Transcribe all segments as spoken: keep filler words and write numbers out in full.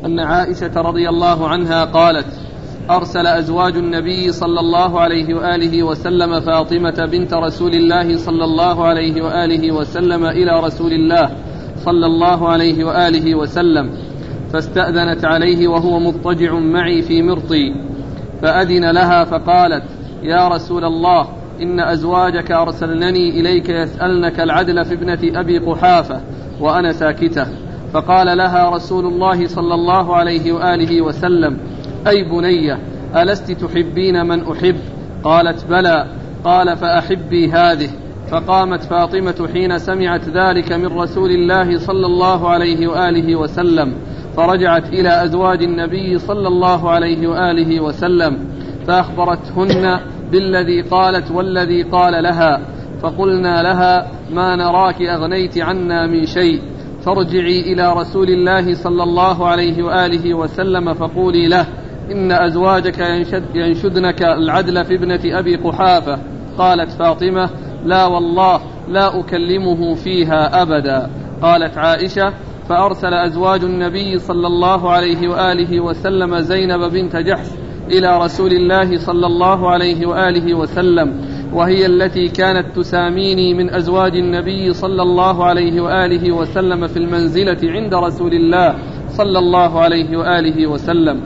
أن عائشة رضي الله عنها قالت: أرسل أزواج النبي صلى الله عليه وآله وسلم فاطمة بنت رسول الله صلى الله عليه وآله وسلم إلى رسول الله صلى الله عليه وآله وسلم، فاستأذنت عليه وهو مضطجع معي في مرطي، فأذن لها فقالت: يا رسول الله، إن أزواجك أرسلنني إليك يسألنك العدل في ابنة أبي قحافة وأنا ساكتة. فقال لها رسول الله صلى الله عليه وآله وسلم: أي بنية، ألست تحبين من أحب؟ قالت: بلى. قال: فأحبي هذه. فقامت فاطمة حين سمعت ذلك من رسول الله صلى الله عليه وآله وسلم، فرجعت إلى أزواج النبي صلى الله عليه وآله وسلم فأخبرتهن بالذي قالت والذي قال لها، فقلنا لها: ما نراك أغنيت عنا من شيء، فارجعي إلى رسول الله صلى الله عليه وآله وسلم فقولي له: إن أزواجك ينشد ينشدنك العدل في ابنة أبي قحافة. قالت فاطمة: لا والله لا أكلمه فيها أبدا. قالت عائشة: فأرسل أزواج النبي صلى الله عليه وآله وسلم زينب بنت جحش إلى رسول الله صلى الله عليه وآله وسلم، وهي التي كانت تساميني من أزواج النبي صلى الله عليه وآله وسلم في المنزلة عند رسول الله صلى الله عليه وآله وسلم،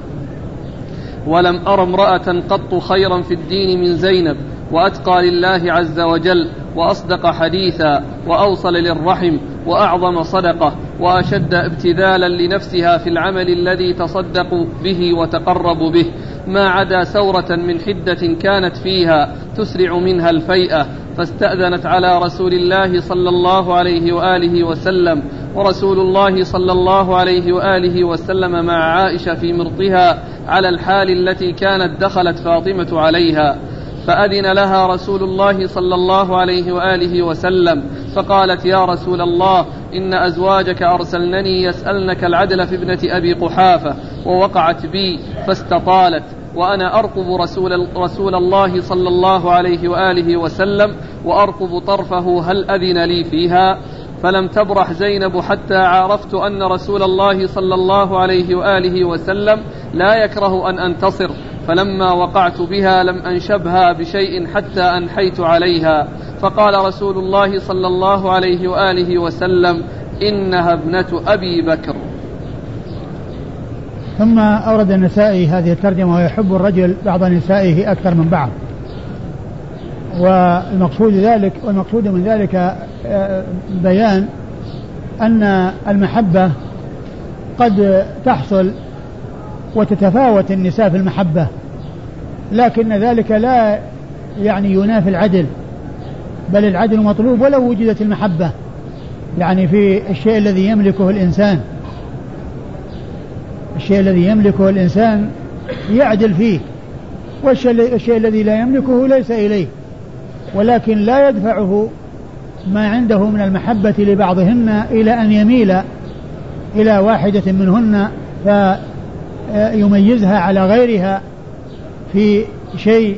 ولم أر امرأة قط خيرا في الدين من زينب، وأتقى لله عز وجل، وأصدق حديثا، وأوصل للرحم، وأعظم صدقة، وأشد ابتذالا لنفسها في العمل الذي تصدق به وتقرب به، ما عدا سورة من حدة كانت فيها تسرع منها الفيئة، فاستأذنت على رسول الله صلى الله عليه وآله وسلم، ورسول الله صلى الله عليه وآله وسلم مع عائشة في مرضها على الحال التي كانت دخلت فاطمة عليها، فأذن لها رسول الله صلى الله عليه وآله وسلم، فقالت: يا رسول الله، إن أزواجك أرسلنني يسألنك العدل في ابنة أبي قحافة، ووقعت بي فاستطالت، وأنا أرقب رسول, رسول الله صلى الله عليه وآله وسلم، وأرقب طرفه هل أذن لي فيها؟ فلم تبرح زينب حتى عرفت أن رسول الله صلى الله عليه وآله وسلم لا يكره أن أنتصر، فلما وقعت بها لم أنشبها بشيء حتى أنحيت عليها، فقال رسول الله صلى الله عليه وآله وسلم: إنها ابنة أبي بكر. ثم أورد النسائي هذه الترجمة: ويحب الرجل بعض نسائه أكثر من بعض. والمقصود ذلك والمقصود من ذلك بيان أن المحبة قد تحصل وتتفاوت النساء في المحبة، لكن ذلك لا يعني ينافي العدل، بل العدل مطلوب ولو وجدت المحبة، يعني في الشيء الذي يملكه الإنسان الشيء الذي يملكه الإنسان يعدل فيه، والشيء الذي لا يملكه ليس إليه، ولكن لا يدفعه ما عنده من المحبة لبعضهن إلى أن يميل إلى واحدة منهن فيميزها على غيرها في شيء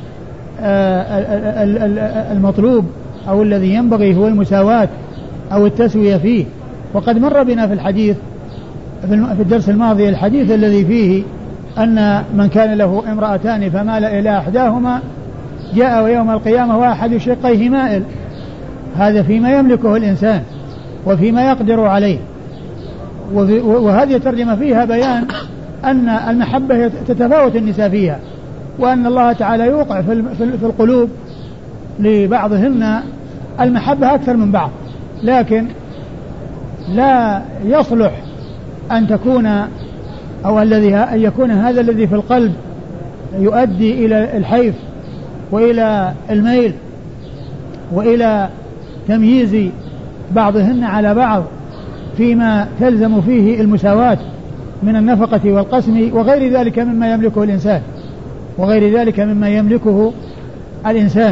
المطلوب أو الذي ينبغي هو المساواة أو التسوية فيه. وقد مر بنا في الحديث في الدرس الماضي الحديث الذي فيه أن من كان له امرأتان فمال إلى إحداهما جاء يوم القيامة واحد شقيه مائل، هذا فيما يملكه الإنسان وفيما يقدر عليه. وهذه الترجمة فيها بيان أن المحبة تتفاوت النساء فيها، وأن الله تعالى يوقع في القلوب لبعضهن المحبة أكثر من بعض، لكن لا يصلح أن تكون أو الذي أن يكون هذا الذي في القلب يؤدي إلى الحيف وإلى الميل وإلى تمييز بعضهن على بعض فيما تلزم فيه المساواة من النفقة والقسم وغير ذلك مما يملكه الإنسان وغير ذلك مما يملكه الإنسان.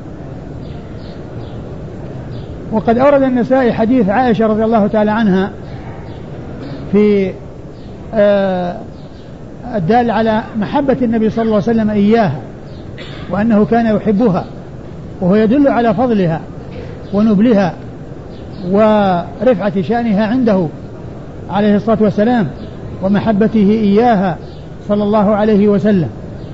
وقد أورد النسائي حديث عائشة رضي الله تعالى عنها في آه الدال على محبة النبي صلى الله عليه وسلم إياها، وأنه كان يحبها، وهو يدل على فضلها ونبلها ورفعة شأنها عنده عليه الصلاة والسلام، ومحبته إياها صلى الله عليه وسلم.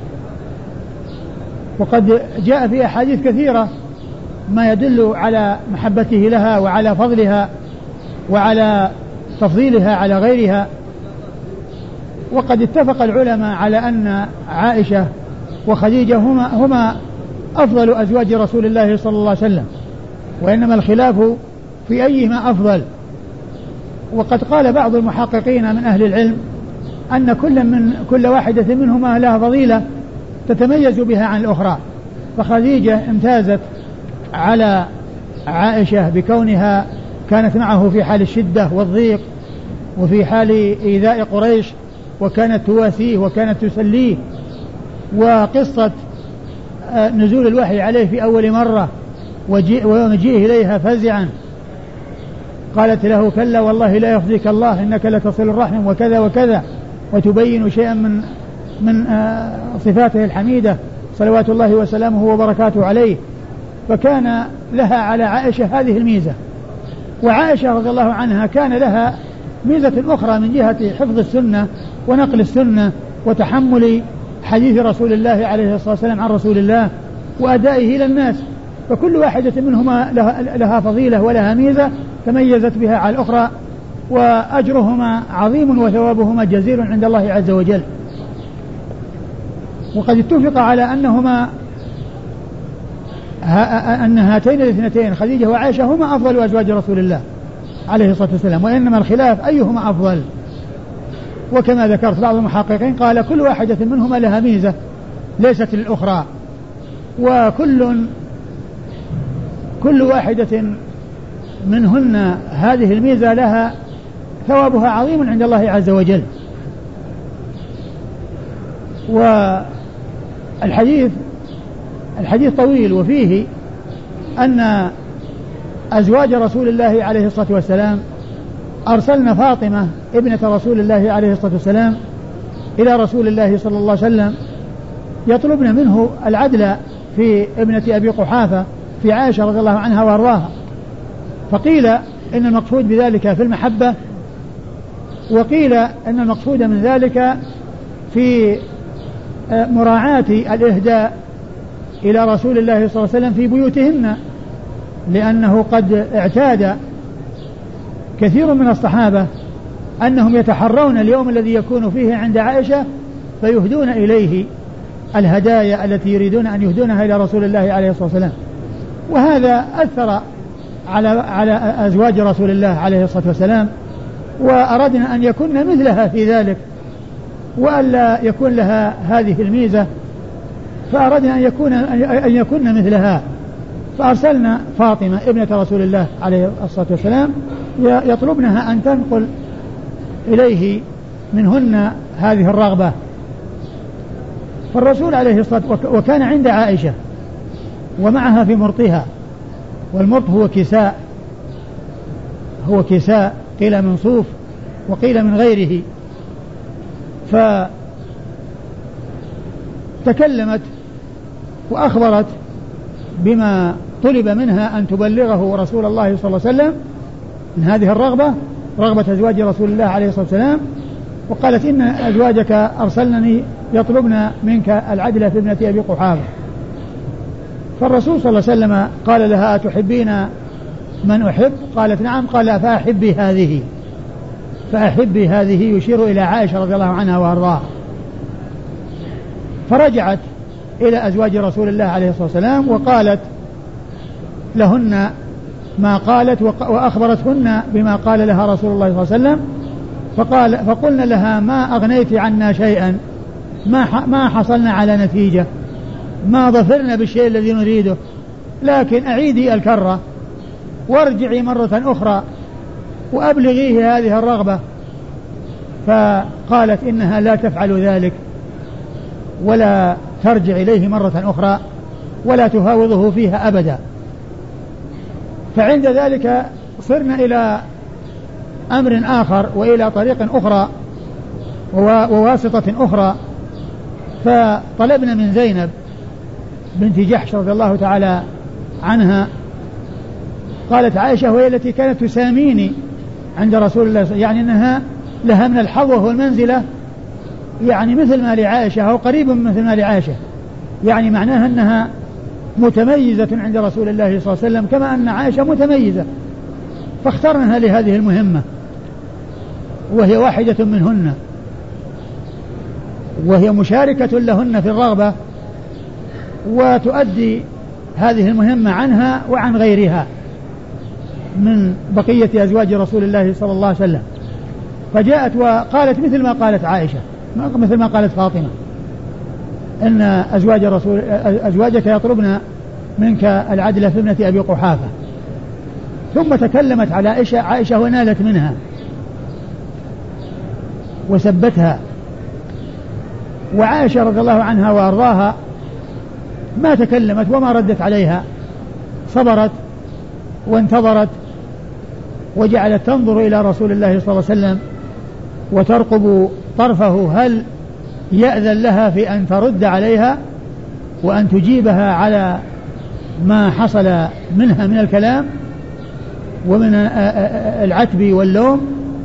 وقد جاء في أحاديث كثيرة ما يدل على محبته لها وعلى فضلها وعلى تفضيلها على غيرها. وقد اتفق العلماء على أن عائشة وخديجة هما, هما أفضل أزواج رسول الله صلى الله عليه وسلم، وإنما الخلاف في أيهما أفضل. وقد قال بعض المحققين من أهل العلم أن كل, من كل واحدة منهما لها فضيلة تتميز بها عن الأخرى، فخديجة امتازت على عائشة بكونها كانت معه في حال الشدة والضيق وفي حال إيذاء قريش، وكانت تواسيه وكانت تسليه. وقصة نزول الوحي عليه في أول مرة ومجيئه إليها فزعا قالت له كلا والله لا يخزيك الله إنك لتصل الرحم وكذا وكذا، وتبين شيئا من من صفاته الحميدة صلوات الله وسلامه وبركاته عليه. فكان لها على عائشة هذه الميزة. وعائشة رضي الله عنها كان لها ميزة أخرى من جهة حفظ السنة ونقل السنة وتحمل حديث رسول الله عليه الصلاة والسلام عن رسول الله وأدائه إلى الناس. فكل واحدة منهما لها فضيلة ولها ميزة تميزت بها على الأخرى، وأجرهما عظيم وثوابهما جزيل عند الله عز وجل. وقد اتفق على أنهما أن هاتين الاثنتين خديجة وعائشة هما أفضل أزواج رسول الله عليه الصلاة والسلام، وإنما الخلاف أيهما أفضل. وكما ذكرت بعض المحققين قال كل واحدة منهما لها ميزة ليست للأخرى، وكل كل واحدة منهن هذه الميزة لها ثوابها عظيم عند الله عز وجل. والحديث الحديث طويل، وفيه أن أزواج رسول الله عليه الصلاة والسلام أرسلنا فاطمة ابنة رسول الله عليه الصلاة والسلام إلى رسول الله صلى الله عليه وسلم يطلبن منه العدل في ابنة أبي قحافة في عائشة رضي الله عنها وارضاها. فقيل إن المقصود بذلك في المحبة، وقيل إن المقصود من ذلك في مراعاة الإهداء إلى رسول الله صلى الله عليه وسلم في بيوتهن، لأنه قد اعتاد كثير من الصحابة أنهم يتحرون اليوم الذي يكون فيه عند عائشة فيهدون إليه الهدايا التي يريدون أن يهدونها إلى رسول الله عليه الصلاة والسلام. وهذا أثر على على أزواج رسول الله عليه الصلاة والسلام، وأردنا أن يكون مثلها في ذلك وألا يكون لها هذه الميزة، فأردنا أن يكون أن يكون مثلها. فأرسلنا فاطمة ابنة رسول الله عليه الصلاة والسلام يطلبنها أن تنقل إليه منهن هذه الرغبة. فالرسول عليه الصلاة والسلام وكان عند عائشة ومعها في مرطها، والمرط هو كساء هو كساء قيل من صوف وقيل من غيره. فتكلمت وأخبرت بما طلب منها أن تبلغه رسول الله صلى الله عليه وسلم من هذه الرغبة، رغبة أزواج رسول الله عليه الصلاة والسلام. وقالت إن أزواجك أرسلنني يطلبن منك العدل في ابنة أبي قحافة. فالرسول صلى الله عليه وسلم قال لها أتحبين من أحب؟ قالت نعم. قال فأحبي هذه فأحبي هذه يشير إلى عائشة رضي الله عنها وأرضاها. فرجعت إلى أزواج رسول الله عليه الصلاة والسلام وقالت لهن ما قالت وأخبرتهن بما قال لها رسول الله صلى الله عليه وسلم. فقال فقلنا لها ما أغنيت عنا شيئا، ما ما حصلنا على نتيجة، ما ظفرنا بالشيء الذي نريده، لكن أعيدي الكرة وارجعي مرة أخرى وأبلغيه هذه الرغبة. فقالت إنها لا تفعل ذلك ولا ترجع إليه مرة أخرى ولا تفاوضه فيها أبدا. فعند ذلك صرنا إلى أمر آخر وإلى طريق أخرى وواسطة أخرى. فطلبنا من زينب بنت جحش رضي الله تعالى عنها، قالت عائشة وهي التي كانت تساميني عند رسول الله، يعني أنها لها من الحظوة والمنزلة يعني مثل ما لعائشة أو قريب مثل ما لعائشة، يعني معناها أنها متميزة عند رسول الله صلى الله عليه وسلم كما أن عائشة متميزة، فاخترنها لهذه المهمة وهي واحدة منهن، وهي مشاركة لهن في الرغبة، وتؤدي هذه المهمة عنها وعن غيرها من بقية أزواج رسول الله صلى الله عليه وسلم. فجاءت وقالت مثل ما قالت عائشة، مثل ما قالت فاطمة، إن أزواج رسول أزواجك يطلبن منك العدل في ابنة أبي قحافة. ثم تكلمت على عائشة, عائشة ونالت منها وسبتها، وعائشة رضي الله عنها وأرضاها ما تكلمت وما ردت عليها، صبرت وانتظرت وجعلت تنظر إلى رسول الله صلى الله عليه وسلم وترقب طرفه هل يأذن لها في أن ترد عليها وأن تجيبها على ما حصل منها من الكلام ومن العتب واللوم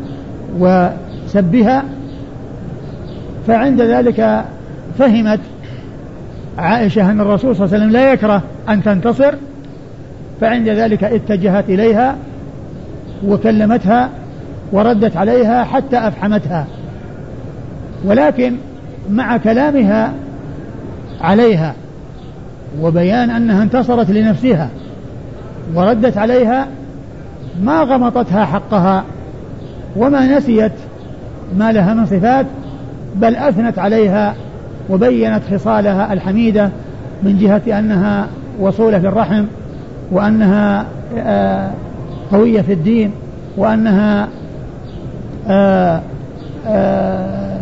وسبها. فعند ذلك فهمت عائشة أن الرسول صلى الله عليه وسلم لا يكره أن تنتصر، فعند ذلك اتجهت إليها وكلمتها وردت عليها حتى أفحمتها، ولكن مع كلامها عليها وبيان أنها انتصرت لنفسها وردت عليها ما غمطتها حقها وما نسيت ما لها من صفات، بل أثنت عليها وبينت خصالها الحميدة من جهة أنها وصولة في الرحم، وأنها قوية في الدين، وأنها آآ آآ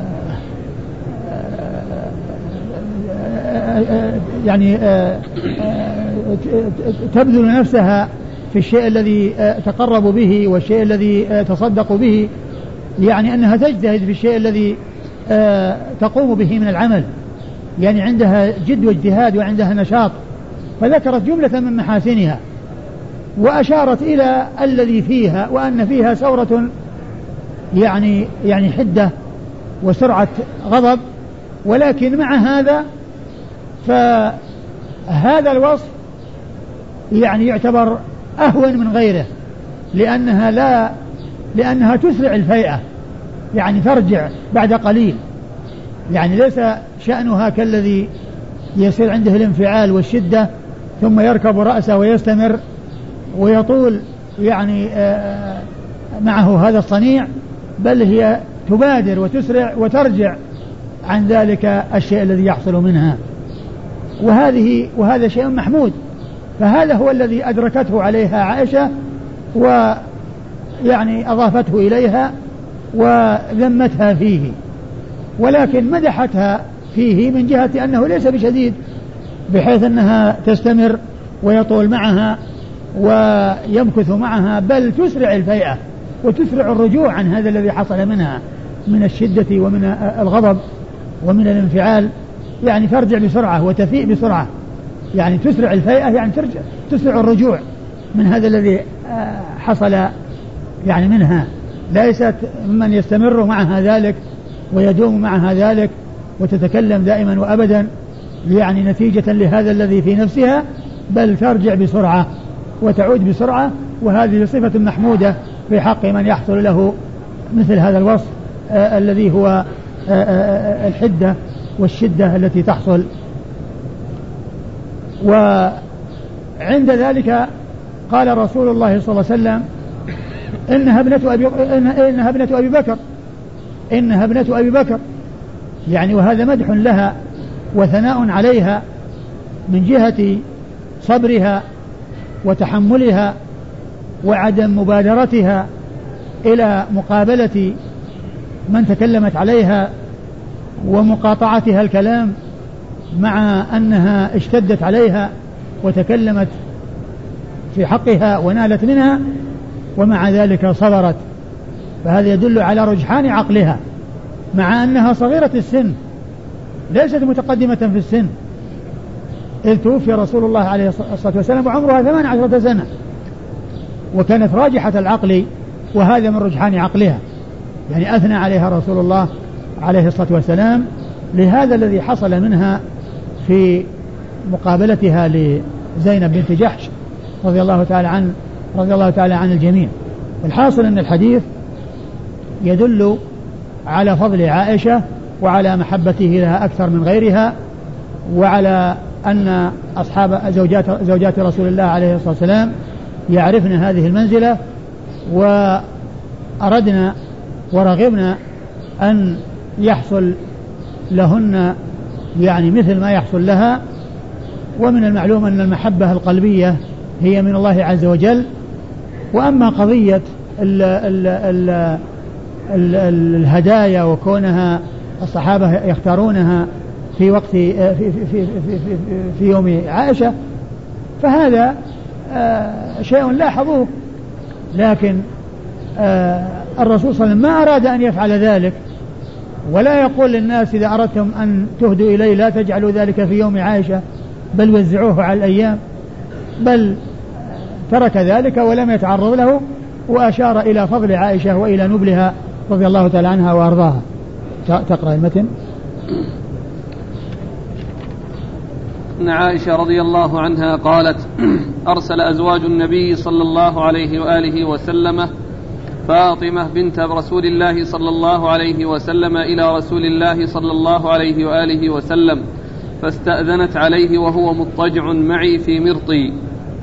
يعني آآ تبذل نفسها في الشيء الذي تقرب به والشيء الذي تصدق به، يعني أنها تجتهد في الشيء الذي تقوم به من العمل، يعني عندها جد واجتهاد وعندها نشاط. فذكرت جملة من محاسنها وأشارت إلى الذي فيها وأن فيها ثورة يعني يعني حدة وسرعة غضب، ولكن مع هذا فهذا الوصف يعني يعتبر أهون من غيره، لأنها لا لأنها تسرع الفيئة، يعني ترجع بعد قليل، يعني ليس شأنها كالذي يصير عنده الانفعال والشدة ثم يركب رأسه ويستمر ويطول يعني معه هذا الصنيع، بل هي تبادر وتسرع وترجع عن ذلك الشيء الذي يحصل منها، وهذه وهذا شيء محمود. فهذا هو الذي أدركته عليها عائشة ويعني أضافته إليها وذمتها فيه، ولكن مدحتها فيه من جهة أنه ليس بشديد بحيث أنها تستمر ويطول معها ويمكث معها، بل تسرع الفيئة وتسرع الرجوع عن هذا الذي حصل منها من الشدة ومن الغضب ومن الانفعال، يعني ترجع بسرعة وتفيء بسرعة، يعني تسرع الفيئة يعني ترجع تسرع الرجوع من هذا الذي حصل يعني منها، ليست ممن يستمر معها ذلك ويدوم معها ذلك وتتكلم دائما وأبدا يعني نتيجة لهذا الذي في نفسها، بل ترجع بسرعة وتعود بسرعة. وهذه صفة محمودة في حق من يحصل له مثل هذا الوصف آه الذي هو آه آه الحدة والشدة التي تحصل. وعند ذلك قال رسول الله صلى الله عليه وسلم إنها ابنة أبي, إنها ابنة أبي بكر إنها ابنة أبي بكر، يعني وهذا مدح لها وثناء عليها من جهة صبرها وتحملها وعدم مبادرتها إلى مقابلة من تكلمت عليها ومقاطعتها الكلام، مع أنها اشتدت عليها وتكلمت في حقها ونالت منها، ومع ذلك صبرت. فهذا يدل على رجحان عقلها مع أنها صغيرة السن ليست متقدمة في السن، إذ توفي رسول الله عليه الصلاة والسلام وعمرها ثمان عشرة سنة، وكانت راجحة العقل، وهذا من رجحان عقلها. يعني أثنى عليها رسول الله عليه الصلاة والسلام لهذا الذي حصل منها في مقابلتها لزينب بنت جحش رضي الله تعالى عن رضي الله تعالى عن الجميع. الحاصل أن الحديث يدل على فضل عائشة وعلى محبته لها أكثر من غيرها، وعلى أن أصحاب زوجات, زوجات رسول الله عليه الصلاة والسلام يعرفن هذه المنزلة وأردنا ورغبنا أن يحصل لهن يعني مثل ما يحصل لها. ومن المعلوم أن المحبة القلبية هي من الله عز وجل. وأما قضية ال ال ال ال الهدايا وكونها الصحابة يختارونها في وقت في, في, في, في, في يوم عائشة فهذا شيء لاحظوه، لكن الرسول صلى الله عليه وسلم ما أراد أن يفعل ذلك، ولا يقول للناس إذا أردتم أن تهدوا إلي لا تجعلوا ذلك في يوم عائشة بل وزعوه على الأيام، بل ترك ذلك ولم يتعرض له، وأشار إلى فضل عائشة وإلى نبلها رضي الله تعالى عنها وأرضاها. تقرأ المتن. أن عائشة رضي الله عنها قالت: أرسل أزواج النبي صلى الله عليه وآله وسلم فاطمة بنت رسول الله صلى الله عليه وسلم إلى رسول الله صلى الله عليه وآله وسلم فاستأذنت عليه وهو مضطجع معي في مرطي،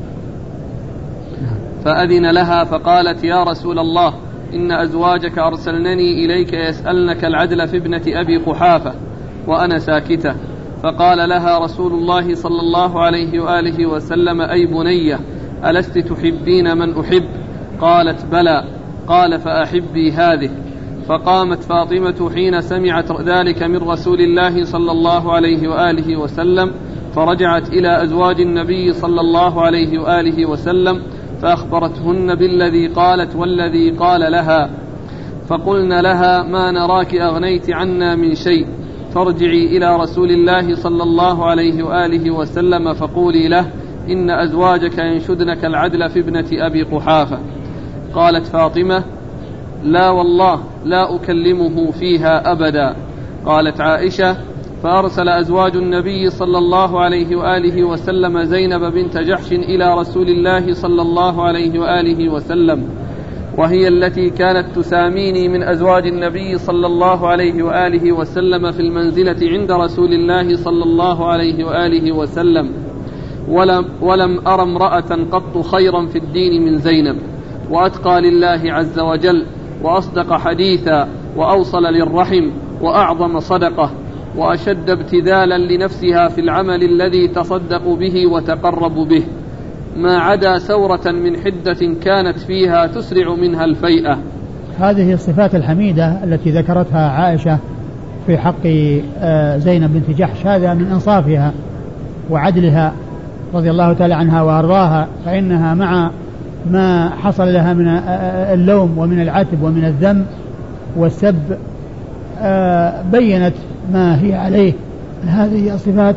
فأذن لها فقالت: يا رسول الله، إن أزواجك أرسلنني إليك يسألنك العدل في ابنة أبي قحافة وأنا ساكتة. فقال لها رسول الله صلى الله عليه وآله وسلم: أي بنية، ألست تحبين من أحب؟ قالت: بلى. قال: فأحبي هذه. فقامت فاطمة حين سمعت ذلك من رسول الله صلى الله عليه وآله وسلم، فرجعت إلى أزواج النبي صلى الله عليه وآله وسلم فأخبرتهن بالذي قالت والذي قال لها، فقلن لها: ما نراك أغنيت عنا من شيء، فارجعي إلى رسول الله صلى الله عليه وآله وسلم فقولي له: إن أزواجك ينشدنك العدل في ابنة أبي قحافة. قالت فاطمة: لا والله لا أكلمه فيها أبدا. قالت عائشة: فأرسل أزواج النبي صلى الله عليه وآله وسلم زينب بنت جحش إلى رسول الله صلى الله عليه وآله وسلم، وهي التي كانت تساميني من أزواج النبي صلى الله عليه وآله وسلم في المنزلة عند رسول الله صلى الله عليه وآله وسلم، ولم, ولم أر امرأة قط خيرا في الدين من زينب، وأتقى لله عز وجل، وأصدق حديثا، وأوصل للرحم، وأعظم صدقة، وأشد ابتذالا لنفسها في العمل الذي تصدق به وتقرب به، ما عدا سورة من حدة كانت فيها تسرع منها الفيئة. هذه الصفات الحميدة التي ذكرتها عائشة في حق زينب بنت جحش، هذا من إنصافها وعدلها رضي الله تعالى عنها وأرضاها، فإنها مع ما حصل لها من اللوم ومن العتب ومن الذم والسب بينت ما هي عليه من هذه الصفات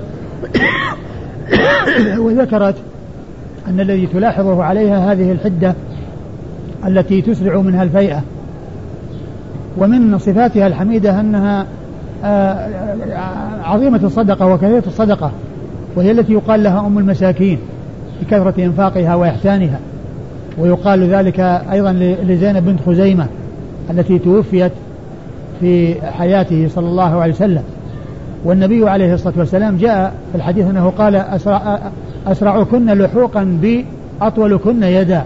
وذكرت أن الذي تلاحظه عليها هذه الحدة التي تسرع منها الفيئة. ومن صفاتها الحميدة أنها عظيمة الصدقة وكثيرة الصدقة، وهي التي يقال لها أم المساكين بكثرة إنفاقها وإحسانها. ويقال ذلك أيضا لزينب بنت خزيمة التي توفيت في حياته صلى الله عليه وسلم. والنبي عليه الصلاة والسلام جاء في الحديث أنه قال: أسرع أسرعكن لحوقا بي أطولكن يدا.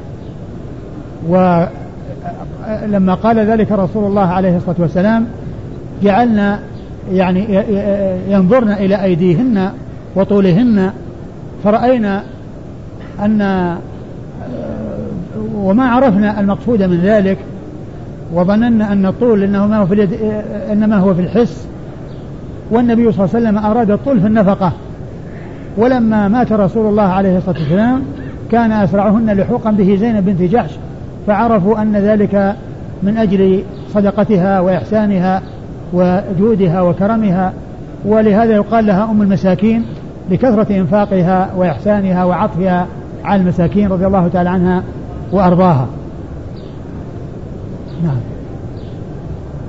ولما قال ذلك رسول الله عليه الصلاة والسلام جعلنا يعني ينظرن إلى أيديهن وطولهن، فرأينا أن وما عرفنا المقصود من ذلك، وظننا أن الطول إنه ما هو في اليد إنما هو في الحس، والنبي صلى الله عليه وسلم أراد الطول في النفقة. ولما مات رسول الله عليه الصلاة والسلام كان أسرعهن لحوقا به زينب بنت جحش، فعرفوا أن ذلك من أجل صدقتها وإحسانها وجودها وكرمها، ولهذا يقال لها أم المساكين لكثرة إنفاقها وإحسانها وعطفها على المساكين رضي الله تعالى عنها وأرضاها. نعم.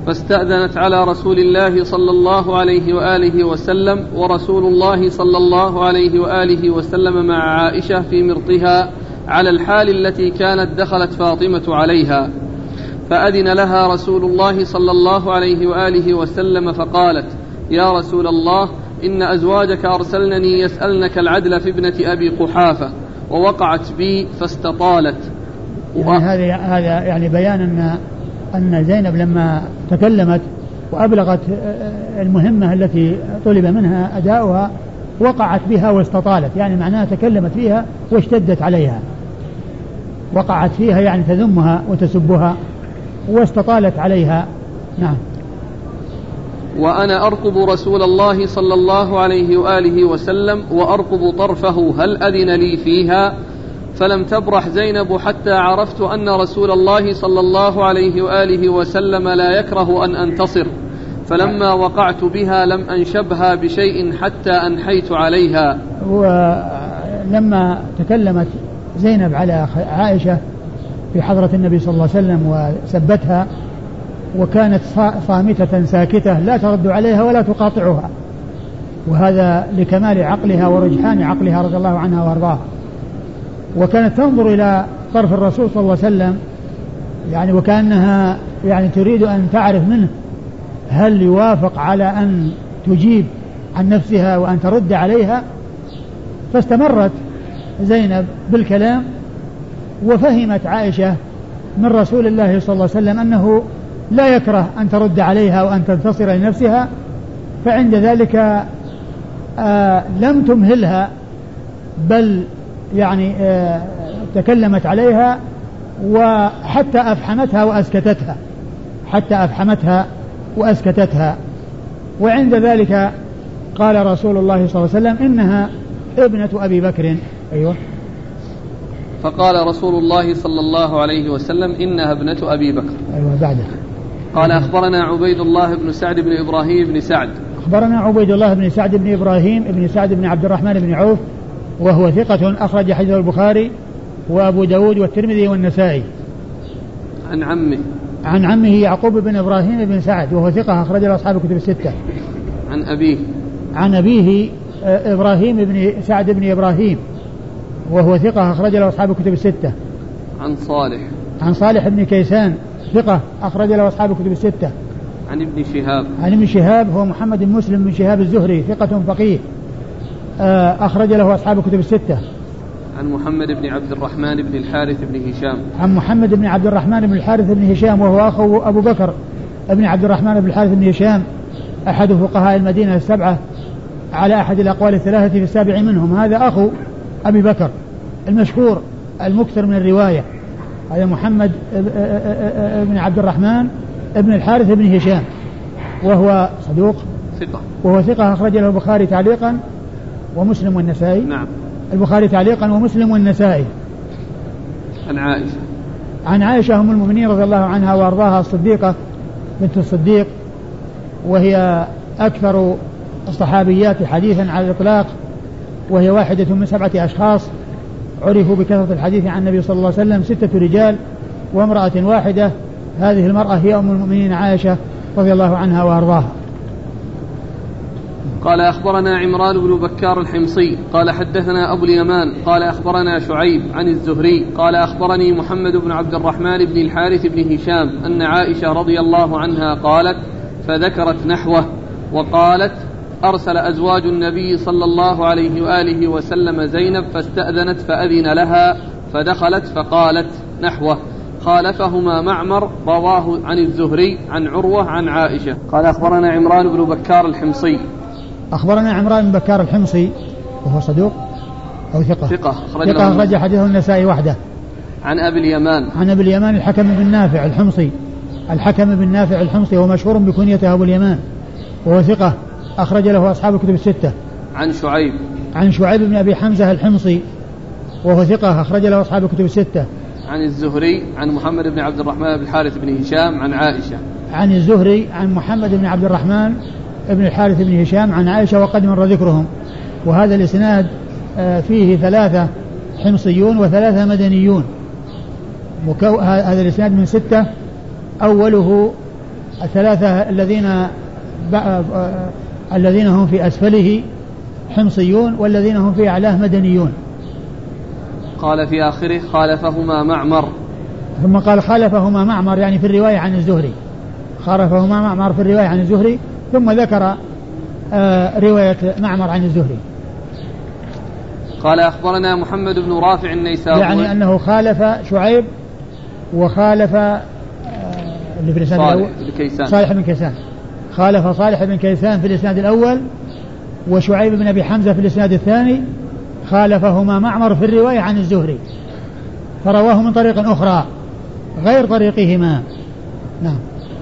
فاستأذنت على رسول الله صلى الله عليه وآله وسلم، ورسول الله صلى الله عليه وآله وسلم مع عائشة في مرطها على الحال التي كانت دخلت فاطمة عليها، فأذن لها رسول الله صلى الله عليه وآله وسلم فقالت: يا رسول الله، إن أزواجك أرسلنني يسألنك العدل في ابنة أبي قحافة، ووقعت بي فاستطالت. يعني هذا هذا يعني بيان أن أن زينب لما تكلمت وأبلغت المهمة التي طلب منها أداؤها وقعت بها واستطالت، يعني معناها تكلمت فيها واشتدت عليها، وقعت فيها يعني تذمها وتسبها واستطالت عليها. نعم. وأنا أرقب رسول الله صلى الله عليه وآله وسلم وأرقب طرفه، هل أذن لي فيها؟ فلم تبرح زينب حتى عرفت أن رسول الله صلى الله عليه وآله وسلم لا يكره أن أنتصر، فلما وقعت بها لم أنشبها بشيء حتى أنحيت عليها. ولما تكلمت زينب على عائشة في حضرة النبي صلى الله عليه وسلم وسبتها، وكانت صامتة ساكتة لا ترد عليها ولا تقاطعها، وهذا لكمال عقلها ورجحان عقلها رضي الله عنها وارضاها، وكانت تنظر إلى طرف الرسول صلى الله عليه وسلم يعني وكأنها يعني تريد أن تعرف منه هل يوافق على أن تجيب عن نفسها وأن ترد عليها. فاستمرت زينب بالكلام، وفهمت عائشة من رسول الله صلى الله عليه وسلم أنه لا يكره أن ترد عليها وأن تنتصر لنفسها، فعند ذلك آه لم تمهلها، بل يعني آه تكلمت عليها وحتى أفحمتها وأسكتتها حتى أفحمتها وأسكتتها. وعند ذلك قال رسول الله صلى الله عليه وسلم: إنها ابنة أبي بكر. أيوة. فقال رسول الله صلى الله عليه وسلم: إنها ابنة أبي بكر. أيوة بعده. قال: أخبرنا عبيد الله بن سعد بن إبراهيم بن سعد. أخبرنا عبيد الله بن سعد بن إبراهيم بن سعد بن عبد الرحمن بن عوف، وهو ثقة أخرج حديثه البخاري وأبو داود والترمذي والنسائي. عن عمه عن عمه يعقوب بن إبراهيم بن سعد، وهو ثقة أخرج له أصحاب الكتب الستة. عن أبيه عن أبيه إبراهيم بن سعد بن إبراهيم، وهو ثقة أخرج له أصحاب الكتب الستة. عن صالح عن صالح بن كيسان، ثقة أخرج له أصحاب الكتب الستة. عن ابن شهاب عن ابن شهاب هو محمد بن مسلم بن شهاب الزهري، ثقة فقيه أخرج له أصحاب الكتب الستة. عن محمد بن عبد الرحمن بن الحارث بن هشام. عن محمد بن عبد الرحمن بن الحارث بن هشام، وهو أخو أبو بكر ابن عبد الرحمن بن الحارث بن هشام، أحد فقهاء المدينة السبعة على أحد الأقوال الثلاثة في السابع منهم. هذا أخو أبي بكر المشهور المكثر من الرواية، هذا محمد بن عبد الرحمن ابن الحارث بن هشام، وهو صدوق ثقة، وهو ثقة أخرج له البخاري تعليقا ومسلم والنسائي. نعم. البخاري تعليقا ومسلم والنسائي. عن عائشة عن عائشة أم المؤمنين رضي الله عنها وأرضاها، الصديقة بنت الصديق، وهي أكثر الصحابيات حديثا على الإطلاق، وهي واحدة من سبعة أشخاص عرفوا بكثرة الحديث عن النبي صلى الله عليه وسلم، ستة رجال وامرأة واحدة. هذه المرأة هي أم المؤمنين عائشة رضي الله عنها وأرضاها. قال: أخبرنا عمران بن بكار الحمصي قال: حدثنا أبو اليمان قال: أخبرنا شعيب عن الزهري قال: أخبرني محمد بن عبد الرحمن بن الحارث بن هشام أن عائشة رضي الله عنها قالت، فذكرت نحوه، وقالت: أرسل أزواج النبي صلى الله عليه وآله وسلم زينب فاستأذنت فأذن لها فدخلت فقالت نحوه. خالفهما معمر رواه عن الزهري عن عروة عن عائشة. قال: أخبرنا عمران بن بكار الحمصي. أخبرنا عمران بن بكار الحمصي، وهو صدوق أو ثقة؟ ثقة ثقة أخرج حديثه النسائي وحده. عن أبي اليمان عن أبي اليمان الحكم بن نافع الحمصي، الحكم بن نافع الحمصي، وهو مشهور بكنيته أبو اليمان، وهو ثقة أخرج له أصحاب الكتب الستة. عن شعيب عن شعيب بن أبي حمزة الحمصي، وهو ثقة أخرج له أصحاب الكتب الستة. عن الزهري عن محمد بن عبد الرحمن بن الحارث بن هشام عن عائشة. عن الزهري عن محمد بن عبد الرحمن بن الحارث بن هشام عن عائشة، وقد مر ذكرهم. وهذا الإسناد فيه ثلاثة حمصيون وثلاثة مدنيون. هذا الإسناد من ستة، أوله الثلاثة الذين الذين هم في أسفله حمصيون والذين هم في أعلاه مدنيون. قال في آخره خالفهما معمر. ثم قال خالفهما معمر يعني في الرواية عن الزهري، خالفهما معمر في الرواية عن الزهري، ثم ذكر آه رواية معمر عن الزهري. قال أخبرنا محمد بن رافع النيسابوري، يعني أنه خالف شعيب وخالف آه اللي في الإسناد الأول صالح بن كيسان، خالف صالح بن كيسان في الإسناد الأول، وشعيب بن أبي حمزة في الإسناد الثاني، خالفهما معمر في الرواية عن الزهري فرواه من طريق أخرى غير طريقهما. نعم.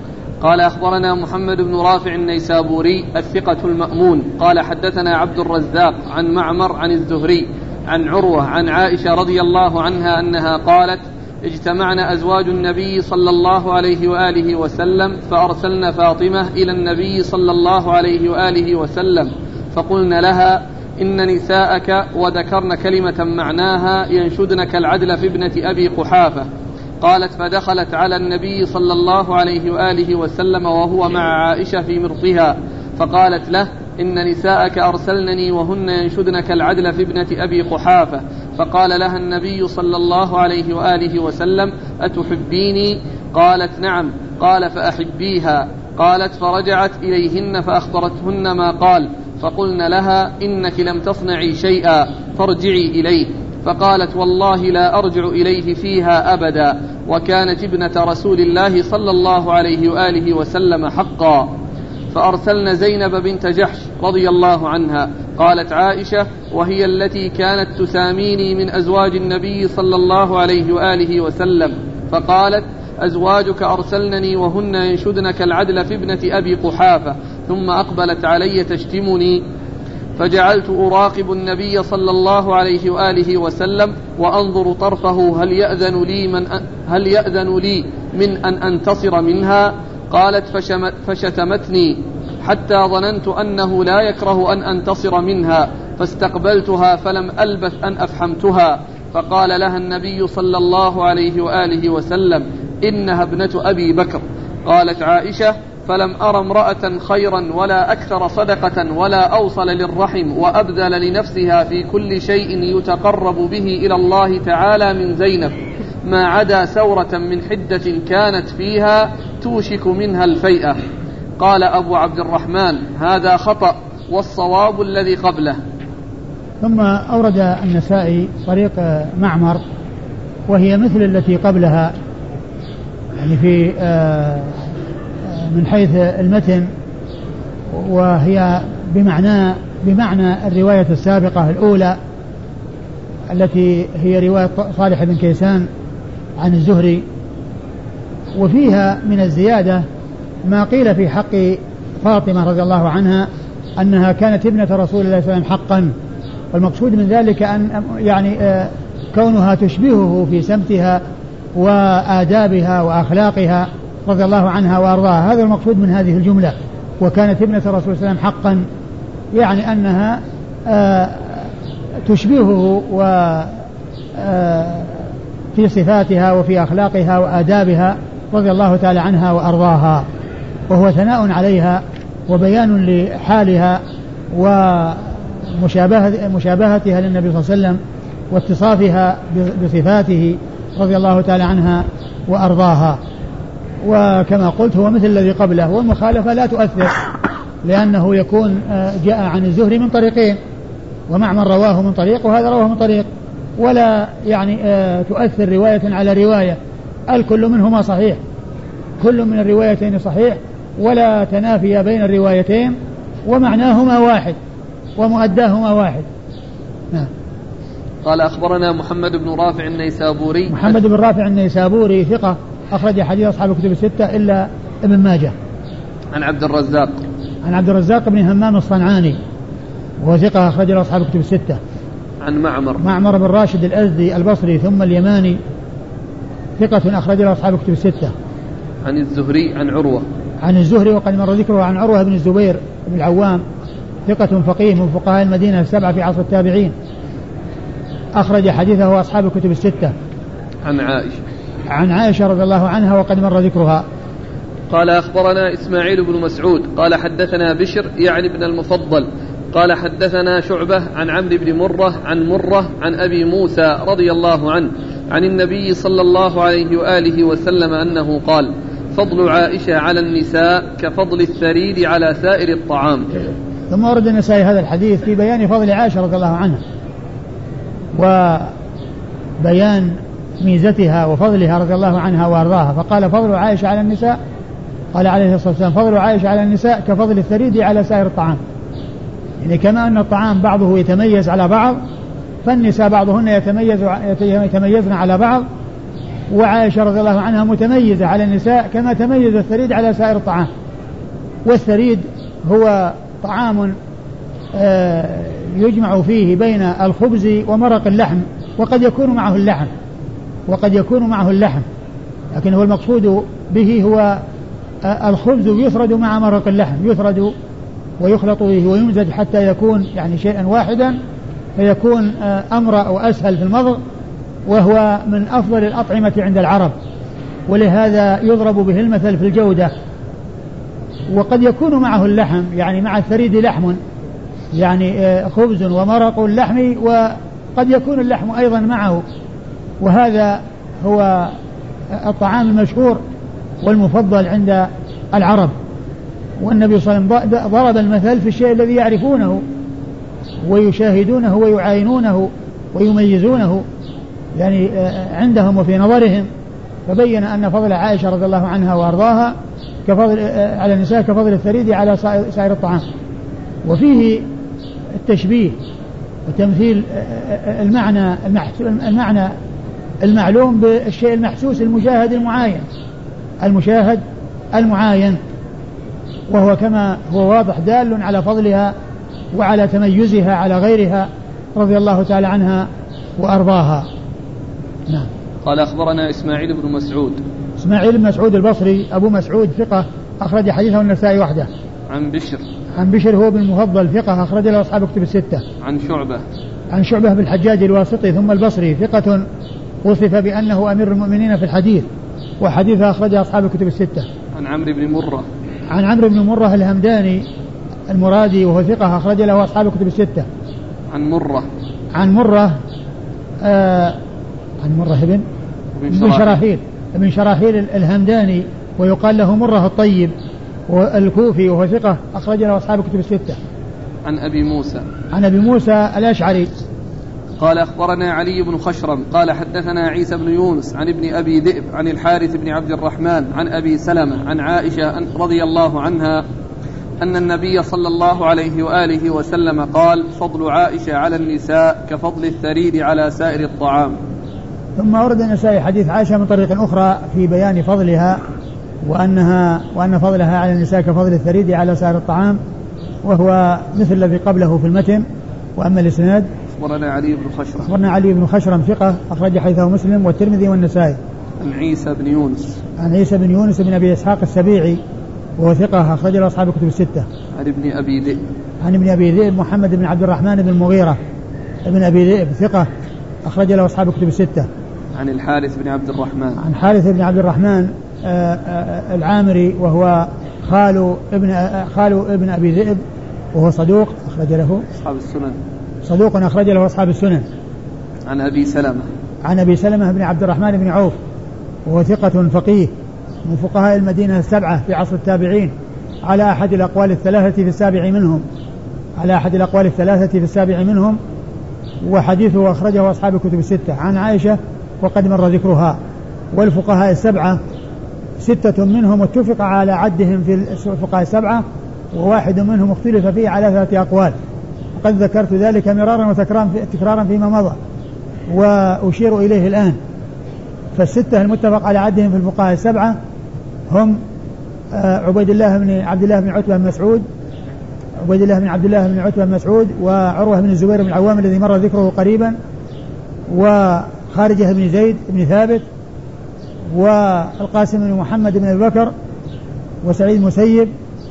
قال أخبرنا محمد بن رافع النيسابوري الثقة المأمون قال حدثنا عبد الرزاق عن معمر عن الزهري عن عروة عن عائشة رضي الله عنها أنها قالت اجتمعنا أزواج النبي صلى الله عليه وآله وسلم فأرسلنا فاطمة إلى النبي صلى الله عليه وآله وسلم فقلنا لها إن نساءك وذكرن كلمة معناها ينشدنك العدل في ابنة أبي قحافة. قالت فدخلت على النبي صلى الله عليه وآله وسلم وهو مع عائشة في مرضها فقالت له إن نساءك أرسلنني وهن ينشدنك العدل في ابنة أبي قحافة. فقال لها النبي صلى الله عليه وآله وسلم أتحبيني؟ قالت نعم. قال فأحبيها. قالت فرجعت إليهن فأخبرتهن ما قال فقلن لها إنك لم تصنعي شيئا فارجعي إليه. فقالت والله لا أرجع إليه فيها أبدا وكانت ابنة رسول الله صلى الله عليه وآله وسلم حقا. فأرسلنا زينب بنت جحش رضي الله عنها. قالت عائشة وهي التي كانت تساميني من أزواج النبي صلى الله عليه وآله وسلم فقالت أزواجك أرسلنني وهن ينشدنك العدل في ابنة أبي قحافة. ثم أقبلت علي تشتمني فجعلت أراقب النبي صلى الله عليه وآله وسلم وأنظر طرفه هل يأذن لي, من هل يأذن لي من أن أنتصر منها. قالت فشتمتني حتى ظننت أنه لا يكره أن أنتصر منها فاستقبلتها فلم ألبث أن أفحمتها. فقال لها النبي صلى الله عليه وآله وسلم إنها ابنة أبي بكر. قالت عائشة فلم أرى امرأة خيرا ولا أكثر صدقة ولا أوصل للرحم وأبذل لنفسها في كل شيء يتقرب به إلى الله تعالى من زينب ما عدا سورة من حدة كانت فيها توشك منها الفيئة. قال أبو عبد الرحمن هذا خطأ والصواب الذي قبله. ثم أورد النسائي طريق معمر وهي مثل التي قبلها يعني في من حيث المتن وهي بمعنى بمعنى الرواية السابقة الأولى التي هي رواية صالح بن كيسان عن الزهري. وفيها من الزيادة ما قيل في حق فاطمة رضي الله عنها أنها كانت ابنة رسول الله صلى الله عليه وسلم حقا. والمقصود من ذلك أن يعني كونها تشبهه في سمتها وآدابها وأخلاقها رضي الله عنها وأرضاها. هذا المقصود من هذه الجملة. وكانت ابنة رسول الله صلى الله عليه وسلم حقا يعني أنها تشبهه و في صفاتها وفي أخلاقها وآدابها رضي الله تعالى عنها وأرضاها. وهو ثناء عليها وبيان لحالها ومشابهتها للنبي صلى الله عليه وسلم واتصافها بصفاته رضي الله تعالى عنها وأرضاها. وكما قلت هو مثل الذي قبله. والمخالفة لا تؤثر لأنه يكون جاء عن الزهري من طريقين ومعمر رواه من طريق وهذا رواه من طريق ولا يعني تؤثر رواية على رواية. الكل منهما صحيح، كل من الروايتين صحيح ولا تنافي بين الروايتين ومعناهما واحد ومؤداهما واحد. نعم. قال أخبرنا محمد بن رافع النيسابوري. محمد بن رافع النيسابوري ثقة أخرج حديث أصحاب الكتب الستة إلا ابن ماجه. عن عبد الرزاق. عن عبد الرزاق بن همام الصنعاني وهو ثقة أخرج له أصحاب الكتب الستة. عن معمر. معمر بن راشد الأزدي البصري ثم اليماني ثقة أخرج له أصحاب الكتب الستة. عن الزهري عن عروة. عن الزهري وقد مر ذكره عن عروة بن الزبير بن العوام ثقة فقيه من فقهاء المدينة السبعة في عصر التابعين أخرج حديثه أصحاب الكتب الستة. عن عائشة. عن عائشة رضي الله عنها وقد مر ذكرها. قال أخبرنا إسماعيل بن مسعود قال حدثنا بشر يعني بن المفضل قال حدثنا شعبة عن عمرو بن مرة عن مرة عن أبي موسى رضي الله عنه عن النبي صلى الله عليه وآله وسلم أنه قال فضل عائشة على النساء كفضل الثريد على سائر الطعام. ثم ورد النسائي هذا الحديث في بيان فضل عائشة رضي الله عنها وبيان ميزتها وفضلها رضي الله عنها وارضاها، فقال فضل عائشة على النساء، قال عليه الصلاة والسلام فضل عائشة على النساء كفضل الثريد على سائر الطعام، يعني كما أن الطعام بعضه يتميز على بعض فالنساء بعضهن يتميز يتميزن على بعض، وعائشة رضي الله عنها متميزة على النساء كما تميز الثريد على سائر الطعام. والثريد هو طعام يجمع فيه بين الخبز ومرق اللحم، وقد يكون معه اللحم وقد يكون معه اللحم لكن هو المقصود به هو الخبز يثرد مع مرق اللحم، يثرد ويخلط به ويمزج حتى يكون يعني شيئا واحدا فيكون أمر أو أسهل في المضغ، وهو من أفضل الأطعمة عند العرب، ولهذا يضرب به المثل في الجودة. وقد يكون معه اللحم يعني مع الثريد لحم يعني خبز ومرق اللحم، وقد يكون اللحم أيضا معه، وهذا هو الطعام المشهور والمفضل عند العرب. والنبي صلى الله عليه وسلم ضرب المثل في الشيء الذي يعرفونه ويشاهدونه ويعاينونه ويميزونه يعني عندهم وفي نظرهم، فبين أن فضل عائشة رضي الله عنها وأرضاها كفضل على النساء كفضل الثريد على سائر الطعام. وفيه التشبيه وتمثيل المعنى المعنى المعلوم بالشيء المحسوس المشاهد المعاين المشاهد المعاين وهو كما هو واضح دال على فضلها وعلى تميزها على غيرها رضي الله تعالى عنها وأرضاها. نعم. قال أخبرنا إسماعيل بن مسعود. إسماعيل بن مسعود البصري أبو مسعود ثقة أخرج حديثه النسائي وحده. عن بشر. عن بشر هو بن المفضل ثقة أخرج له أصحاب كتب الستة. عن شعبة. عن شعبة بالحجاج الواسطي ثم البصري ثقة وصف بأنه أمير المؤمنين في الحديث وحديثه أخرجه أصحاب الكتب الستة. عن عمرو بن مرة. عن عمرو بن مرة الهمداني المرادي وهو ثقة أخرج له أصحاب الكتب الستة. عن مرة. عن مرة آه عن مرة ابن ابن شراحيل ابن شراحيل الهمداني ويقال له مرة الطيب والكوفي وهو ثقة أخرج له أصحاب الكتب الستة. عن أبي موسى. عن أبي موسى الأشعري قال أخبرنا علي بن خشرم قال حدثنا عيسى بن يونس عن ابن أبي ذئب عن الحارث بن عبد الرحمن عن أبي سلمة عن عائشة رضي الله عنها أن النبي صلى الله عليه وآله وسلم قال فضل عائشة على النساء كفضل الثريد على سائر الطعام. ثم ورد النسائي حديث عائشة من طريق أخرى في بيان فضلها وأنها وأن فضلها على النساء كفضل الثريد على سائر الطعام، وهو مثل الذي قبله في المتن. وأما الإسناد أخبرنا علي بن خشرم. أخبرنا علي بن خشرم ثقة أخرج حديثه مسلم والترمذي والنسائي. عن عيسى بن يونس. عن عيسى بن يونس بن أبي إسحاق السبيعي وهو ثقة أخرج له أصحاب الكتب الستة. عن ابن أبي ذئب. عن ابن أبي ذئب محمد بن عبد الرحمن بن المغيرة ابن أبي ذئب ثقة أخرج له أصحاب الكتب الستة. عن الحارث بن عبد الرحمن. عن حارث بن عبد الرحمن آآ آآ العامري وهو خال ابن خال ابن أبي ذئب وهو صدوق أخرج له أصحاب السنن. صدوق أخرج له أصحاب السنن. عن أبي سلمة. عن أبي سلمة بن عبد الرحمن بن عوف وهو ثقة فقيه من فقهاء المدينة السبعة في عصر التابعين على أحد الأقوال الثلاثة في السابع منهم على أحد الأقوال الثلاثة في السابع منهم وحديثه أخرجه أصحاب الكتب الستة. عن عائشة وقد مر ذكرها. والفقهاء السبعة ستة منهم اتفق على عدهم في الفقهاء السبعة وواحد منهم اختلف فيه على ثلاثة أقوال، وقد ذكرت ذلك مرارا وتكرارا فيما مضى وأشير إليه الآن. فالستة المتفق على عدهم في الفقهاء السبعة هم عبيد الله بن عبد الله بن عتبة بن مسعود عبيد الله بن عبد الله بن عتبة بن مسعود وعروة بن الزبير بن العوام الذي مر ذكره قريبا، وخارجة بن زيد بن ثابت، والقاسم بن محمد بن أبي بكر، وسعيد مسيب،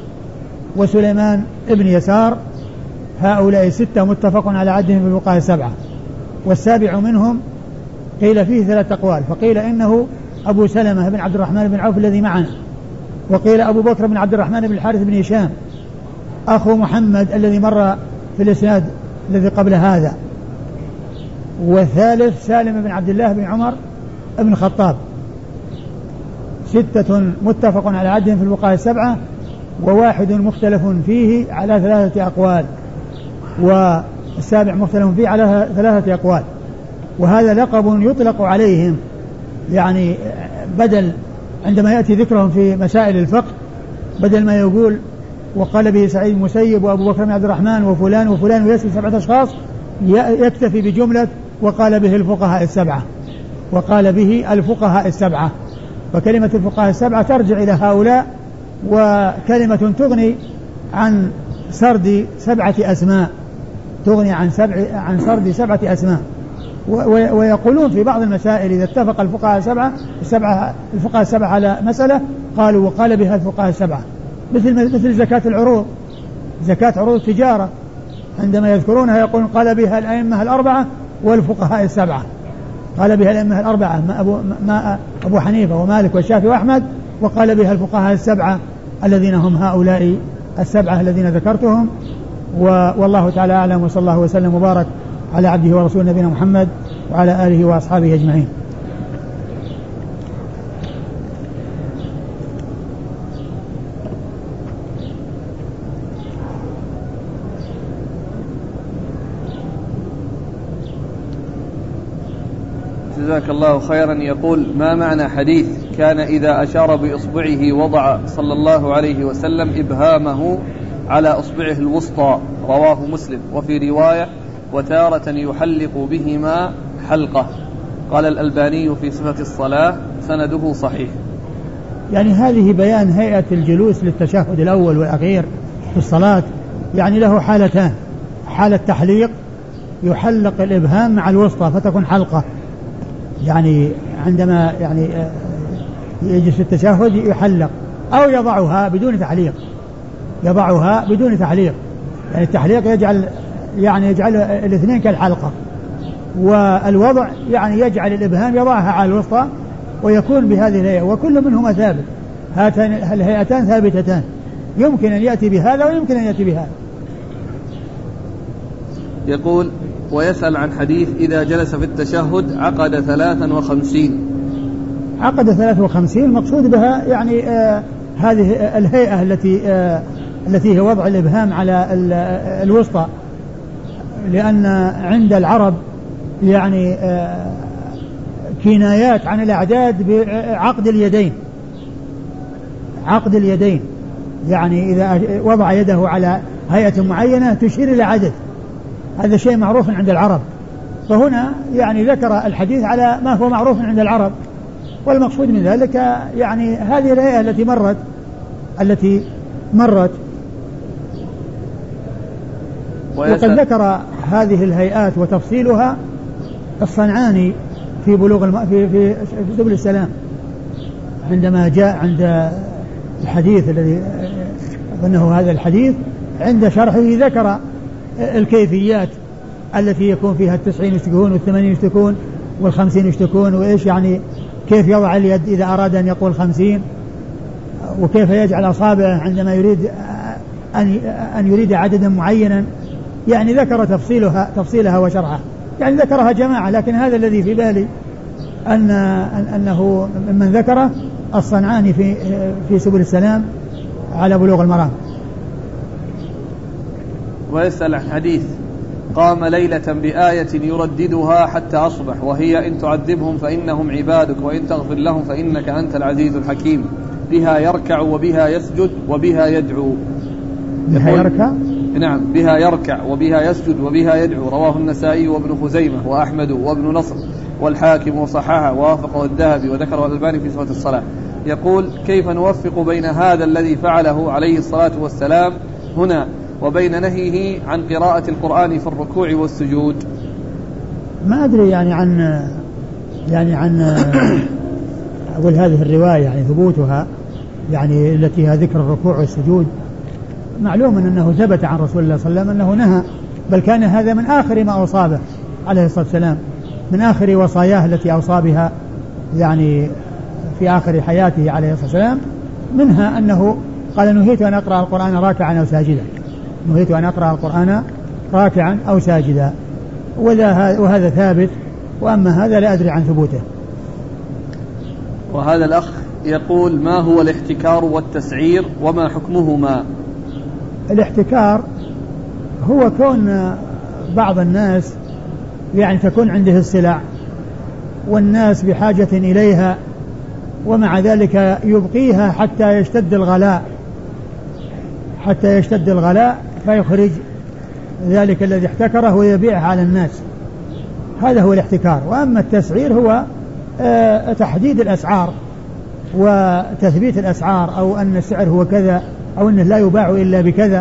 وسليمان بن يسار. هؤلاء ستة متفق على عدهم في الفقهاء السبعة. والسابع منهم قيل فيه ثلاث أقوال، فقيل إنه أبو سلمة بن عبد الرحمن بن عوف الذي معنا، وقيل أبو بكر بن عبد الرحمن بن الحارث بن هشام أخو محمد الذي مر في الإسناد الذي قبل هذا. والثالث سالم بن عبد الله بن عمر بن الخطاب. ستة متفق على عدهم في الفقهاء السبعة، وواحد مختلف فيه على ثلاثة أقوال، والسابع مختلف فيه على ثلاثة أقوال. وهذا لقب يطلق عليهم، يعني بدل عندما يأتي ذكرهم في مسائل الفقه بدل ما يقول وقال به سعيد المسيب وأبو بكر بن عبد الرحمن وفلان وفلان ويسمي سبعة أشخاص، يكتفي بجملة وقال به الفقهاء السبعة، وقال به الفقهاء السبعة. فكلمة الفقهاء السبعة ترجع إلى هؤلاء، وكلمة تغني عن سرد سبعة أسماء، تغني عن سبع عن سرد سبعة أسماء. ويقولون في بعض المسائل إذا اتفق الفقهاء السبعة السبعة الفقهاء السبعة على مسألة قالوا وقال بها الفقهاء السبعة، مثل مثل زكاة العروض، زكاة عروض التجارة عندما يذكرونها يقولون قال بها الأئمة الأربعة والفقهاء السبعة، قال بها الأئمة الأربعة ما أبو, ما أبو حنيفة ومالك والشافعي وأحمد، وقال بها الفقهاء السبعة الذين هم هؤلاء السبعة الذين ذكرتهم. والله تعالى أعلم، وصلى الله وسلم وبارك على عبده ورسوله نبينا محمد وعلى آله وأصحابه أجمعين. جزاك الله خيرا. يقول: ما معنى حديث كان إذا أشار بإصبعه وضع صلى الله عليه وسلم إبهامه على إصبعه الوسطى، رواه مسلم، وفي رواية وتارة يحلق بهما حلقة. قال الألباني في صفة الصلاة سنده صحيح. يعني هذه بيان هيئة الجلوس للتشهد الأول والأخير في الصلاة، يعني له حالتان: حالة تحليق يحلق الإبهام مع الوسطى فتكون حلقة، يعني عندما يعني يجلس في التشهد يحلق، أو يضعها بدون تحليق، يضعها بدون تحليق، يعني التحليق يجعل يعني يجعل الاثنين كالحلقة، والوضع يعني يجعل الإبهام يضعها على الوسطى ويكون بهذه الهيئة، وكل منهما ثابت، هاتان الهيئتان ثابتتان، يمكن أن يأتي بهذا ويمكن أن يأتي بهذا. يقول: ويسأل عن حديث إذا جلس في التشهد عقد ثلاثا وخمسين. عقد ثلاث وخمسين مقصود بها يعني آه هذه الهيئة التي آه التي هي وضع الإبهام على الوسطى، لأن عند العرب يعني آه كنايات عن الأعداد بعقد اليدين، عقد اليدين، يعني إذا وضع يده على هيئة معينة تشير إلى عدد، هذا شيء معروف عند العرب. فهنا يعني ذكر الحديث على ما هو معروف عند العرب، والمقصود من ذلك يعني هذه الهيئة التي مرت التي مرت وقد ذكر هذه الهيئات وتفصيلها الصنعاني في بلوغ الم... في في سبل السلام، عندما جاء عند الحديث الذي أظنه هذا الحديث، عند شرحه ذكر الكيفيات التي يكون فيها التسعين يشتكون والثمانين يشتكون والخمسين يشتكون، وإيش يعني كيف يضع اليد إذا أراد أن يقول خمسين، وكيف يجعل أصابعه عندما يريد أن أن يريد عددا معينا، يعني ذكر تفصيلها تفصيلها وشرحها، يعني ذكرها جماعة، لكن هذا الذي في بالي أن أنه من ذكره الصنعاني في في سبل السلام على بلوغ المرام. ويسأل عن حديث قام ليلة بآية يرددها حتى أصبح، وهي إن تعذبهم فإنهم عبادك وإن تغفر لهم فإنك أنت العزيز الحكيم، بها يركع وبها يسجد وبها يدعو. بها يركع؟ نعم، بها يركع وبها يسجد وبها يدعو. رواه النسائي وابن خزيمة وأحمد وابن نصر والحاكم وصححه ووافقه الذهبي وذكره الألباني في صفة الصلاة. يقول: كيف نوفق بين هذا الذي فعله عليه الصلاة والسلام هنا وبين نهيه عن قراءة القرآن في الركوع والسجود؟ ما أدري يعني عن يعني عن أقول هذه الرواية يعني ثبوتها، يعني التي هي ذكر الركوع والسجود، معلوم أنه ثبت عن رسول الله صلى الله عليه وسلم أنه نهى، بل كان هذا من آخر ما أوصى به عليه الصلاة والسلام، من آخر وصاياه التي أوصى بها يعني في آخر حياته عليه الصلاة والسلام، منها أنه قال نهيت أن أقرأ القرآن راكعا أو ساجدا، نهيت أن أقرأ القرآن راكعا أو ساجدا، وهذا ثابت، وأما هذا لا أدري عن ثبوته. وهذا الأخ يقول: ما هو الاحتكار والتسعير وما حكمهما؟ الاحتكار هو كون بعض الناس يعني تكون عنده السلع والناس بحاجة إليها، ومع ذلك يبقيها حتى يشتد الغلاء حتى يشتد الغلاء فيخرج ذلك الذي احتكره ويبيعه على الناس، هذا هو الاحتكار. وأما التسعير هو تحديد الأسعار وتثبيت الأسعار، أو أن السعر هو كذا، أو أنه لا يباع إلا بكذا،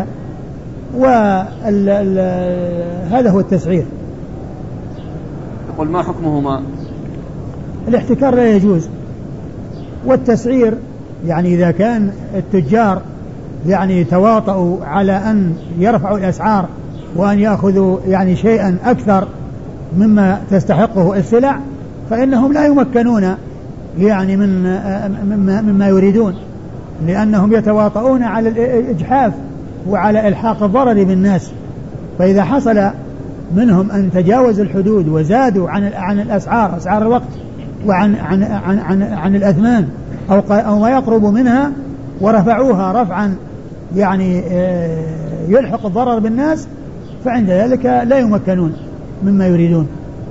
وهذا هو التسعير. يقول: ما حكمهما؟ الاحتكار لا يجوز، والتسعير يعني إذا كان التجار يعني تواطؤوا على أن يرفعوا الأسعار وأن يأخذوا يعني شيئا أكثر مما تستحقه السلع، فإنهم لا يمكنون يعني من مما, مما يريدون، لأنهم يتواطؤون على الإجحاف وعلى إلحاق الضرر بالناس. فإذا حصل منهم أن تجاوزوا الحدود وزادوا عن عن الأسعار، أسعار الوقت، وعن عن عن عن, عن الأثمان أو أو ما يقرب منها، ورفعوها رفعا يعني يلحق الضرر بالناس، فعند ذلك لا يمكنون مما يريدون.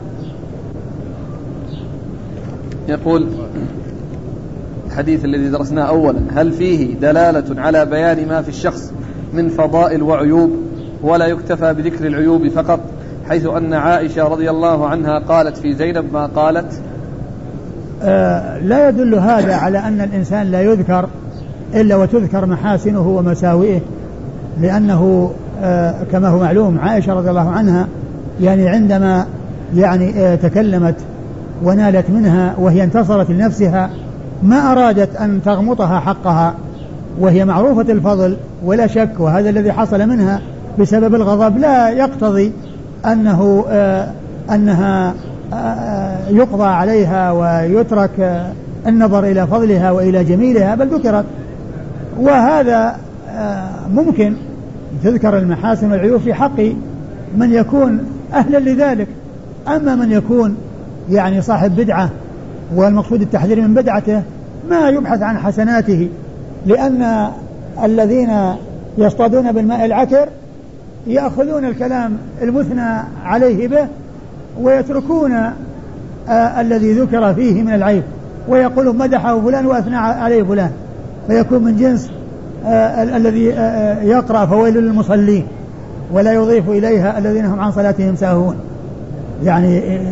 يقول: الحديث الذي درسناه أولا هل فيه دلالة على بيان ما في الشخص من فضائل وعيوب، ولا يكتفى بذكر العيوب فقط، حيث أن عائشة رضي الله عنها قالت في زينب ما قالت؟ آه لا يدل هذا على أن الإنسان لا يذكر إلا وتذكر محاسنه ومساوئه، لأنه آه كما هو معلوم عائشة رضي الله عنها يعني عندما يعني آه تكلمت ونالت منها وهي انتصرت لنفسها، ما أرادت أن تغمطها حقها، وهي معروفة الفضل ولا شك، وهذا الذي حصل منها بسبب الغضب لا يقتضي أنه آه أنها آه يقضى عليها ويترك آه النظر إلى فضلها وإلى جميلها، بل ذكرت. وهذا آه ممكن تذكر المحاسن والعيوب في حق من يكون أهلا لذلك. أما من يكون يعني صاحب بدعة والمقصود التحذير من بدعته، ما يبحث عن حسناته، لأن الذين يصطادون بالماء العكر يأخذون الكلام المثنى عليه به ويتركون آه الذي ذكر فيه من العيب، ويقولون مدحه فلان وأثنى عليه فلان، فيكون من جنس آه الذي آه يقرأ فويل للمصلين ولا يضيف إليها الذين هم عن صلاتهم ساهون، يعني آه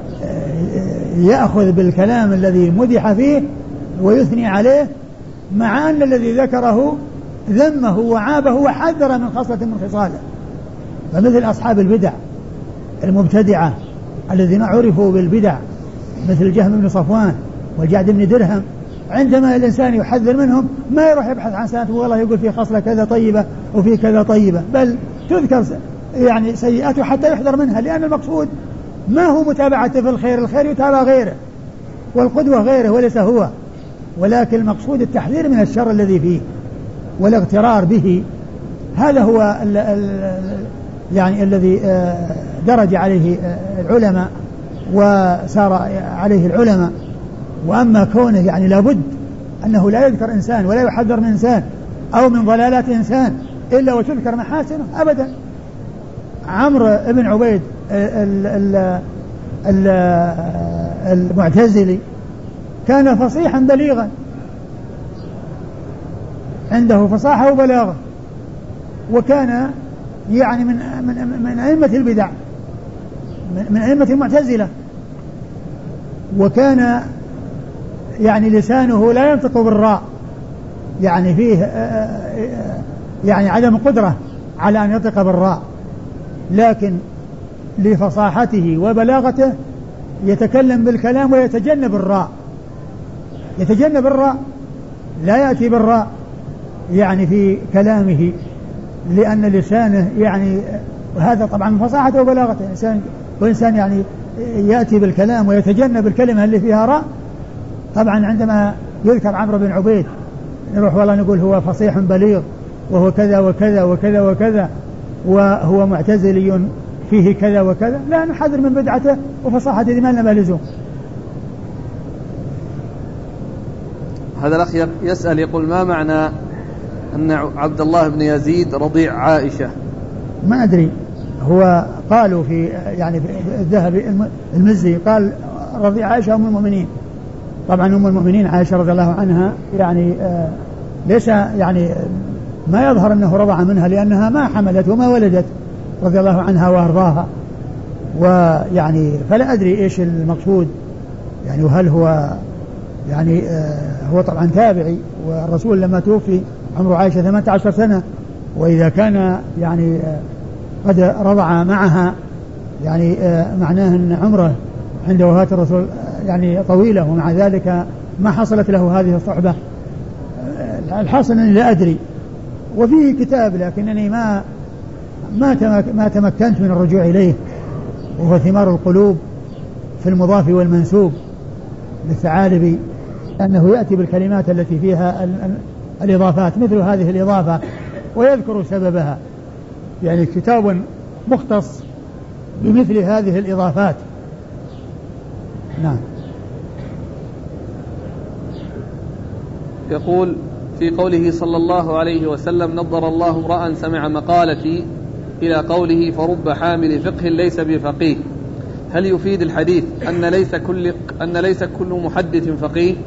يأخذ بالكلام الذي مدح فيه ويثني عليه، مع أن الذي ذكره ذمه وعابه وحذر من خصلة من خصاله. فمثل أصحاب البدع المبتدعة الذين عرفوا بالبدع مثل جهم بن صفوان والجعد بن درهم، عندما الإنسان يحذر منهم ما يروح يبحث عن سنته والله يقول في خصلة كذا طيبة وفي كذا طيبة، بل تذكر يعني سيئاته حتى يحذر منها، لأن المقصود ما هو متابعته في الخير، الخير يتابع غيره والقدوة غيره وليس هو، ولكن المقصود التحذير من الشر الذي فيه والاغترار به. هذا هو ال ال يعني الذي درج عليه العلماء وسار عليه العلماء. وأما كونه يعني لابد أنه لا يذكر إنسان ولا يحذر من إنسان أو من ضلالات إنسان إلا وتذكر محاسنه، أبدا. عمرو بن عبيد المعتزلي كان فصيحا بليغا، عنده فصاحة وبلاغة، وكان يعني من من من أئمة البدع، من أئمة المعتزلة، وكان يعني لسانه لا ينطق بالراء، يعني فيه يعني عدم قدرة على أن ينطق بالراء، لكن لفصاحته وبلاغته يتكلم بالكلام ويتجنب الراء، يتجنب الراء لا يأتي بالراء يعني في كلامه، لأن لسانه يعني هذا طبعا فصاحته وبلاغته. إنسان وإنسان يعني يأتي بالكلام ويتجنب الكلمة اللي فيها راء. طبعا عندما يذكر عمرو بن عبيد نروح والله نقول هو فصيح بليغ وهو كذا وكذا وكذا وكذا وهو معتزلي فيه كذا وكذا، لا نحذر من بدعته وفصاحة ذي ما لنا لزوم. هذا الأخ يسأل يقول ما معنى أن عبد الله بن يزيد رضيع عائشة؟ ما أدري، هو قالوا في يعني في الذهبي المزي قال رضيع عائشة أم المؤمنين. طبعا أم المؤمنين عائشة رضي الله عنها يعني آه ليس يعني ما يظهر أنه رضع منها لأنها ما حملت وما ولدت رضي الله عنها وأرضاها، ويعني فلا أدري إيش المقصود يعني، وهل هو يعني آه هو طبعا تابعي، والرسول لما توفي عمر عائشة ثمانية عشر سنة، وإذا كان يعني آه قد رضع معها يعني آه معناه أن عمره عند وفاة الرسول آه يعني طويلة، ومع ذلك ما حصلت له هذه الصحبة. آه الحاصل أني لا أدري، وفيه كتاب لكنني ما ما ما تمكنت من الرجوع إليه، وهو ثمار القلوب في المضاف والمنسوب للثعالبي، أنه يأتي بالكلمات التي فيها الإضافات مثل هذه الإضافة ويذكر سببها، يعني كتاب مختص بمثل هذه الإضافات. نعم. يقول في قوله صلى الله عليه وسلم نضر الله امرأ سمع مقالتي إلى قوله فرب حامل فقه ليس بفقيه، هل يفيد الحديث أن ليس كل أن ليس كل محدث فقيه؟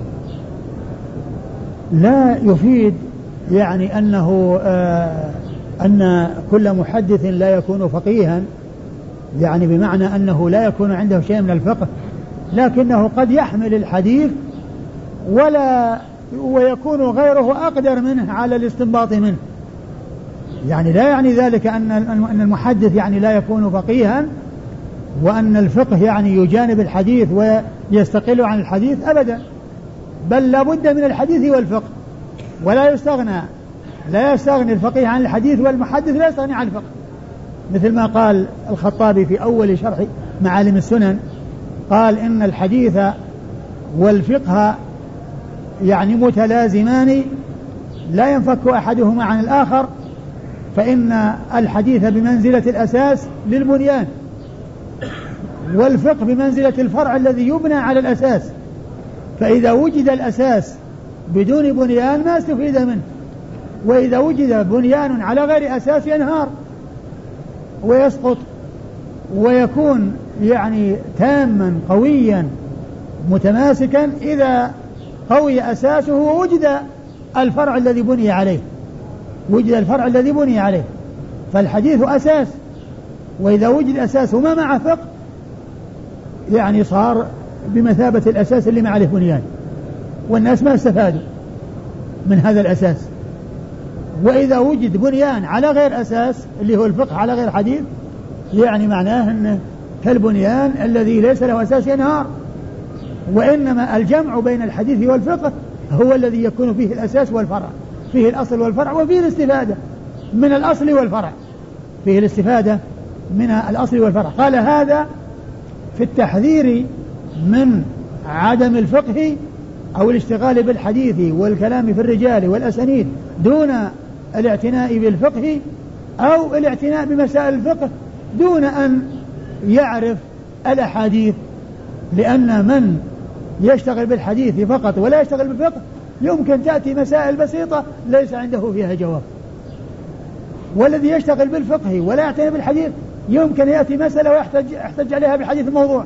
لا يفيد يعني أنه آه أن كل محدث لا يكون فقيها، يعني بمعنى أنه لا يكون عنده شيء من الفقه، لكنه قد يحمل الحديث ولا ويكون غيره أقدر منه على الاستنباط منه، يعني لا يعني ذلك أن أن المحدث يعني لا يكون فقيها وأن الفقه يعني يجانب الحديث ويستقل عن الحديث، أبدا، بل لا بد من الحديث والفقه، ولا يستغنى لا يستغني الفقيه عن الحديث، والمحدث لا يستغني عن الفقه، مثل ما قال الخطابي في أول شرح معالم السنن، قال إن الحديث والفقه يعني متلازمان لا ينفك أحدهما عن الآخر، فإن الحديث بمنزلة الأساس للبنيان، والفقه بمنزلة الفرع الذي يبنى على الأساس، فإذا وجد الأساس بدون بنيان ما استفيد منه، وإذا وجد بنيان على غير أساس ينهار ويسقط ويكون يعني تاما قويا متماسكا إذا قوي أساسه ووجد الفرع الذي بني عليه وجد الفرع الذي بني عليه فالحديث أساس، وإذا وجد أساس وما مع فقه يعني صار بمثابة الأساس اللي ما عليه بنيان، والناس ما استفادوا من هذا الأساس. وإذا وجد بنيان على غير أساس اللي هو الفقه على غير حديث، يعني معناه أنه كالبنيان الذي ليس له أساس ينهار، وإنما الجمع بين الحديث والفقه هو الذي يكون فيه الأساس والفرع، فيه الأصل والفرع، وفيه الاستفادة من الأصل والفرع، فيه الاستفادة من الأصل والفرع. قال هذا في التحذير من عدم الفقه أو الاشتغال بالحديث والكلام في الرجال والأسانيد دون الاعتناء بالفقه، أو الاعتناء بمسائل الفقه دون أن يعرف الأحاديث، لأن من يشتغل بالحديث فقط ولا يشتغل بالفقه يمكن تأتي مسائل بسيطة ليس عنده فيها جواب، والذي يشتغل بالفقه ولا يعتني بالحديث يمكن يأتي مسألة ويحتج يحتج عليها بحديث الموضوع،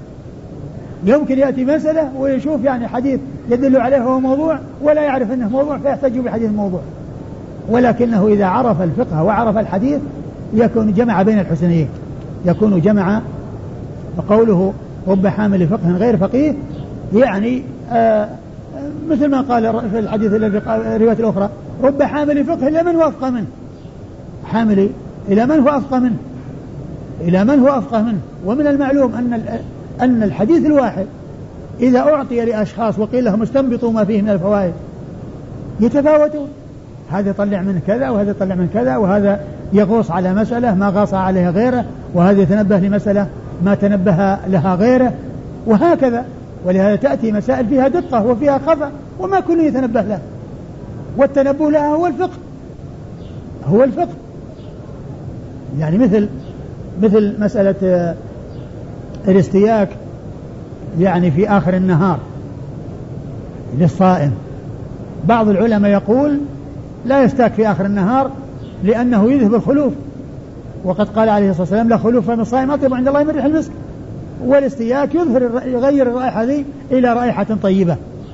يمكن يأتي مسألة ويشوف يعني حديث يدل عليه هو موضوع ولا يعرف أنه موضوع فيحتج بحديث الموضوع، ولكنه إذا عرف الفقه وعرف الحديث يكون جمع بين الحسنيين، يكون جمع. وقوله رب حامل فقه غير فقيه يعني آه مثل ما قال في الحديث الذي الرواية الأخرى رب حامل فقه إلى من هو أفقه منه، حامل إلى من هو أفقه منه إلى من هو أفقه منه. ومن المعلوم أن أن الحديث الواحد إذا أعطي لأشخاص وقيل لهم استنبطوا ما فيه من الفوائد يتفاوتون، هذا يطلع من كذا وهذا يطلع من كذا، وهذا يغوص على مسألة ما غاص عليها غيره، وهذا يتنبه لمسألة ما تنبه لها غيره، وهكذا. ولهذا تأتي مسائل فيها دقة وفيها خفا وما كل يتنبه له، والتنبه لها هو الفقه، هو الفقه. يعني مثل مثل مسألة الاستياك يعني في آخر النهار للصائم، بعض العلماء يقول لا يستاك في آخر النهار لأنه يذهب الخلوف، وقد قال عليه الصلاة والسلام لا خلوف فم الصائم أطيب عند الله من ريح المسك، والاستياك يظهر يغير الرائحة ذي إلى رائحة طيبة.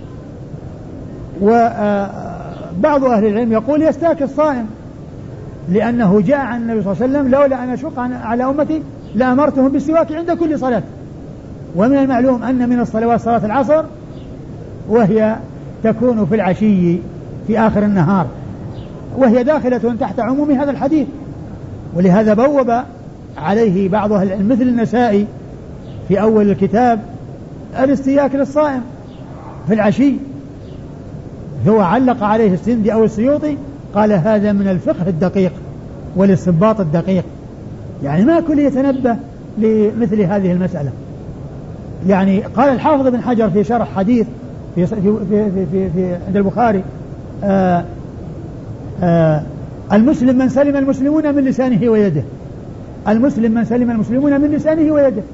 وبعض أهل العلم يقول يستاك الصائم لأنه جاء عن النبي صلى الله عليه وسلم لولا أن أشق على أمتي لأمرتهم بالسواك عند كل صلاة. ومن المعلوم أن من الصلوات صلاة العصر وهي تكون في العشي في آخر النهار، وهي داخلة تحت عموم هذا الحديث، ولهذا بوب عليه بعض أهل العلم مثل النسائي في أول الكتاب الاستياك للصائم في العشي، هو علق عليه السندي أو السيوطي قال هذا من الفقه الدقيق والاستنباط الدقيق، يعني ما كل يتنبه لمثل هذه المسألة. يعني قال الحافظ بن حجر في شرح حديث في في في في, في, في عند البخاري آآ آآ المسلم من سلم المسلمون من لسانه ويده، المسلم من سلم المسلمون من لسانه ويده.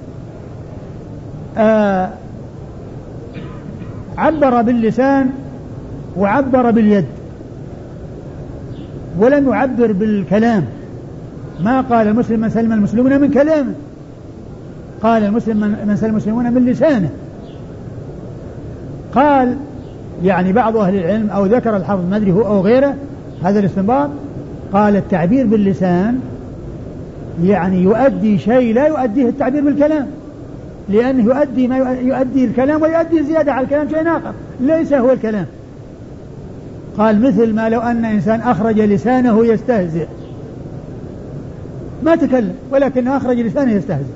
عبر باللسان وعبر باليد ولم يعبر بالكلام، ما قال المسلم من سلم المسلمون من كلامه، قال المسلم من سلم المسلمون من لسانه. قال يعني بعض أهل العلم أو ذكر الحافظ ما أدري هو أو غيره هذا الاستنباط، قال التعبير باللسان يعني يؤدي شيء لا يؤديه التعبير بالكلام، لأنه يؤدي ما يؤدي الكلام ويؤدي زيادة على الكلام شيء آخر ليس هو الكلام. قال مثل ما لو أن إنسان أخرج لسانه يستهزئ، ما تكلم ولكن أخرج لسانه يستهزئ،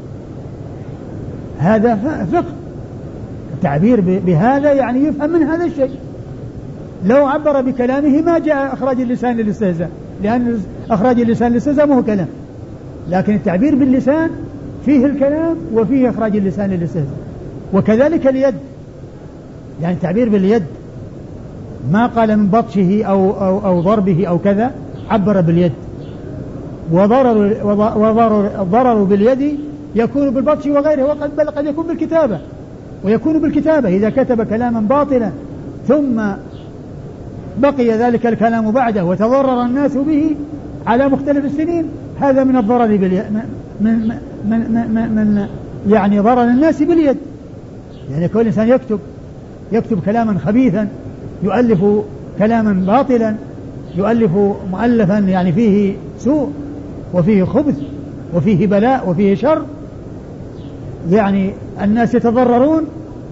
هذا فقه. التعبير بهذا يعني يفهم من هذا الشيء، لو عبر بكلامه ما جاء أخراج اللسان للاستهزاء، لأن أخراج اللسان للاستهزاء مو كلام، لكن التعبير باللسان فيه الكلام وفيه إخراج اللسان للاستهزاء. وكذلك اليد، يعني التعبير باليد ما قال من بطشه أو, أو, أو ضربه أو كذا، عبر باليد. وضرر, وضرر الضرر باليد يكون بالبطش وغيره، وقد بل قد يكون بالكتابة، ويكون بالكتابة إذا كتب كلاما باطلا ثم بقي ذلك الكلام بعده وتضرر الناس به على مختلف السنين، هذا من الضرر باليد، من, من, من, من, من يعني ضرر الناس باليد. يعني كل إنسان يكتب يكتب كلاما خبيثا، يؤلف كلاما باطلا، يؤلف مؤلفا يعني فيه سوء وفيه خبث وفيه بلاء وفيه شر، يعني الناس يتضررون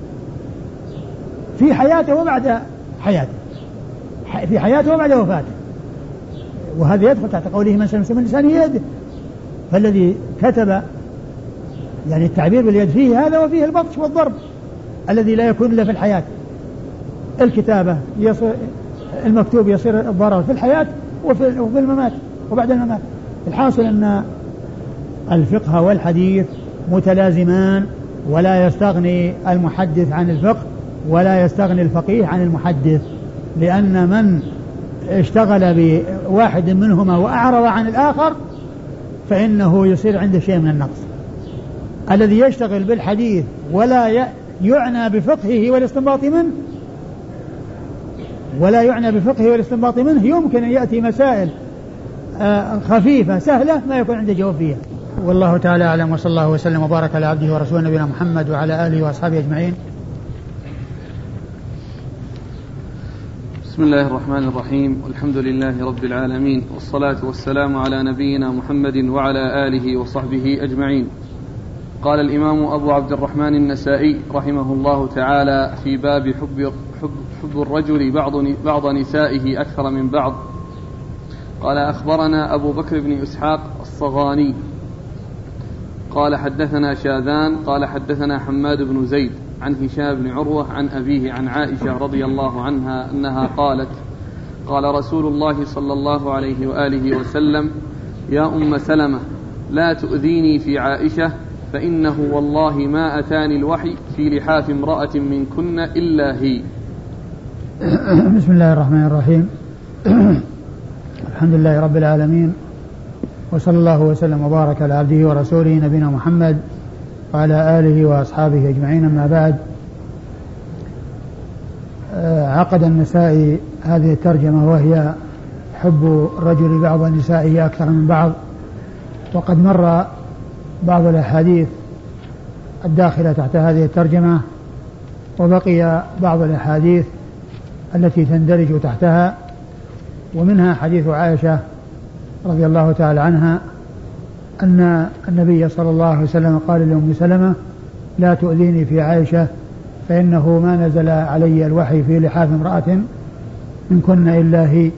في حياته وبعد حياته، في حياته وبعد وفاته. وهذا يدخل تحت قوله من سلم من لسانه يده. فالذي كتب يعني التعبير باليد فيه هذا، وفيه البطش والضرب الذي لا يكون إلا في الحياة. الكتابة يصير المكتوب يصير الضرر في الحياة وفي الممات وبعد الممات. الحاصل أن الفقه والحديث متلازمان، ولا يستغني المحدث عن الفقه ولا يستغني الفقيه عن المحدث، لأن من اشتغل بواحد منهما وأعرض عن الآخر فإنه يصير عنده شيء من النقص. الذي يشتغل بالحديث ولا يعنى بفقهه والاستنباط منه ولا يعنى بفقهه والاستنباط منه يمكن أن يأتي مسائل خفيفة سهلة ما يكون عنده جواب فيها. والله تعالى أعلم، وصلى الله وسلم وبارك على عبده ورسوله نبينا محمد وعلى آله وأصحابه أجمعين. بسم الله الرحمن الرحيم، والحمد لله رب العالمين، والصلاة والسلام على نبينا محمد وعلى آله وصحبه أجمعين. قال الإمام أبو عبد الرحمن النسائي رحمه الله تعالى في باب حب, حب, حب الرجل بعض, بعض نسائه أكثر من بعض. قال أخبرنا أبو بكر بن إسحاق الصغاني قال حدثنا شاذان قال حدثنا حماد بن زيد عن هشام بن عروة عن أبيه عن عائشة رضي الله عنها أنها قالت قال رسول الله صلى الله عليه وآله وسلم يا أم سلمة لا تؤذيني في عائشة فإنه والله ما أتاني الوحي في لحاف امرأة منكن إلا هي. بسم الله الرحمن الرحيم. الحمد لله رب العالمين، وصلى الله وسلم وبارك على عبده ورسوله نبينا محمد وعلى آله وأصحابه أجمعين. أما بعد، عقد النسائي هذه الترجمة وهي حب الرجل بعض نسائه أكثر من بعض، وقد مر بعض الأحاديث الداخلة تحت هذه الترجمة، وبقي بعض الأحاديث التي تندرج تحتها، ومنها حديث عائشة رضي الله تعالى عنها أن النبي صلى الله عليه وسلم قال لأم سلمة: لا تؤذيني في عائشة فإنه ما نزل علي الوحي في لحاف امرأة من كن إلا هي.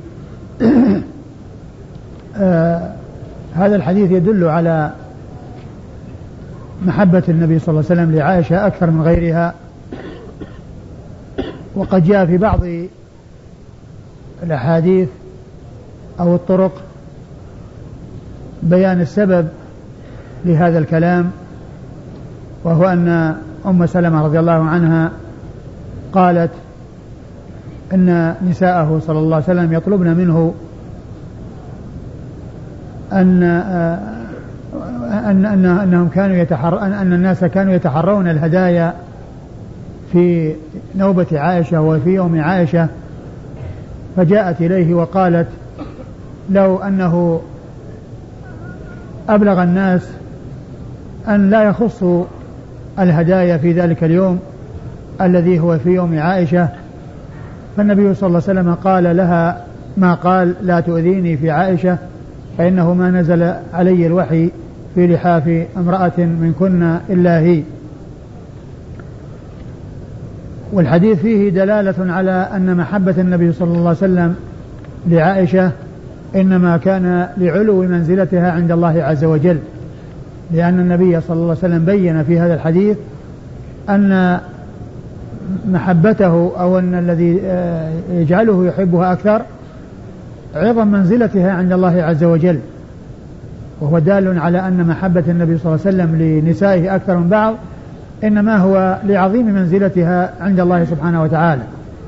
آه هذا الحديث يدل على محبة النبي صلى الله عليه وسلم لعائشة أكثر من غيرها، وقد جاء في بعض الأحاديث أو الطرق بيان السبب لهذا الكلام، وهو أن أم سلمة رضي الله عنها قالت إن نساءه صلى الله عليه وسلم يطلبن منه أن أن أن أنهم كانوا يتحر أن الناس كانوا يتحرون الهدايا في نوبة عائشة وفي يوم عائشة، فجاءت إليه وقالت: لو أنه أبلغ الناس أن لا يخصوا الهدايا في ذلك اليوم الذي هو في يوم عائشة. فالنبي صلى الله عليه وسلم قال لها ما قال: لا تؤذيني في عائشة فإنه ما نزل علي الوحي في لحاف امرأة من كنا إلا هي. والحديث فيه دلالة على أن محبة النبي صلى الله عليه وسلم لعائشة إنما كان لعلو منزلتها عند الله عز وجل، لأن النبي صلى الله عليه وسلم بين في هذا الحديث أن محبته أو أن الذي يجعله يحبها أكثر عظم منزلتها عند الله عز وجل، وهو دال على أن محبة النبي صلى الله عليه وسلم لنسائه أكثر من بعض إنما هو لعظيم منزلتها عند الله سبحانه وتعالى،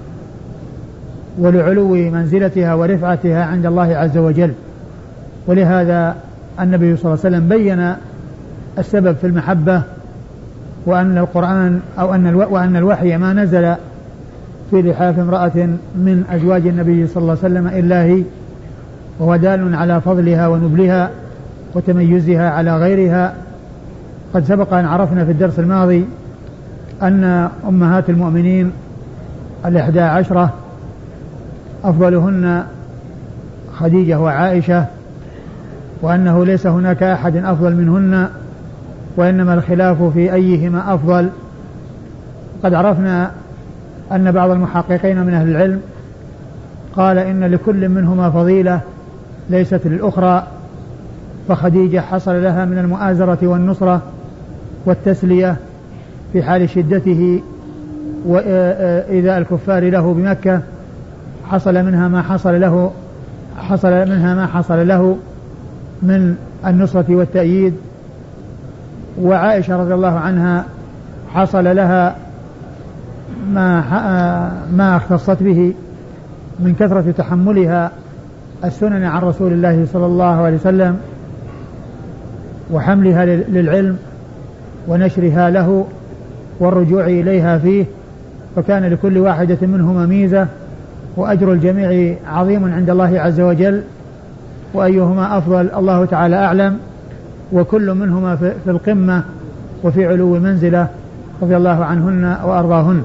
ولعلو منزلتها ورفعتها عند الله عز وجل. ولهذا النبي صلى الله عليه وسلم بين السبب في المحبة، وأن القرآن أو أن وأن الوحي ما نزل في لحاف امرأة من أزواج النبي صلى الله عليه وسلم إلا هي، وهو دال على فضلها ونبلها وتميزها على غيرها. قد سبق أن عرفنا في الدرس الماضي أن أمهات المؤمنين الإحدى عشرة أفضلهن خديجة وعائشة، وأنه ليس هناك أحد أفضل منهن، وإنما الخلاف في أيهما أفضل. قد عرفنا أن بعض المحققين من أهل العلم قال إن لكل منهما فضيلة ليست للأخرى، فخديجة حصل لها من المؤازرة والنصرة والتسلية في حال شدته وإيذاء الكفار له بمكة، حصل منها ما حصل له حصل منها ما حصل له من النصرة والتأييد. وعائشة رضي الله عنها حصل لها ما ما اختصت به من كثرة تحملها السنن عن رسول الله صلى الله عليه وسلم، وحملها للعلم ونشرها له والرجوع إليها فيه، فكان لكل واحدة منهما ميزة، وأجر الجميع عظيم عند الله عز وجل، وأيهما أفضل الله تعالى أعلم، وكل منهما في القمة وفي علو منزلة رضي الله عنهن وأرضاهن.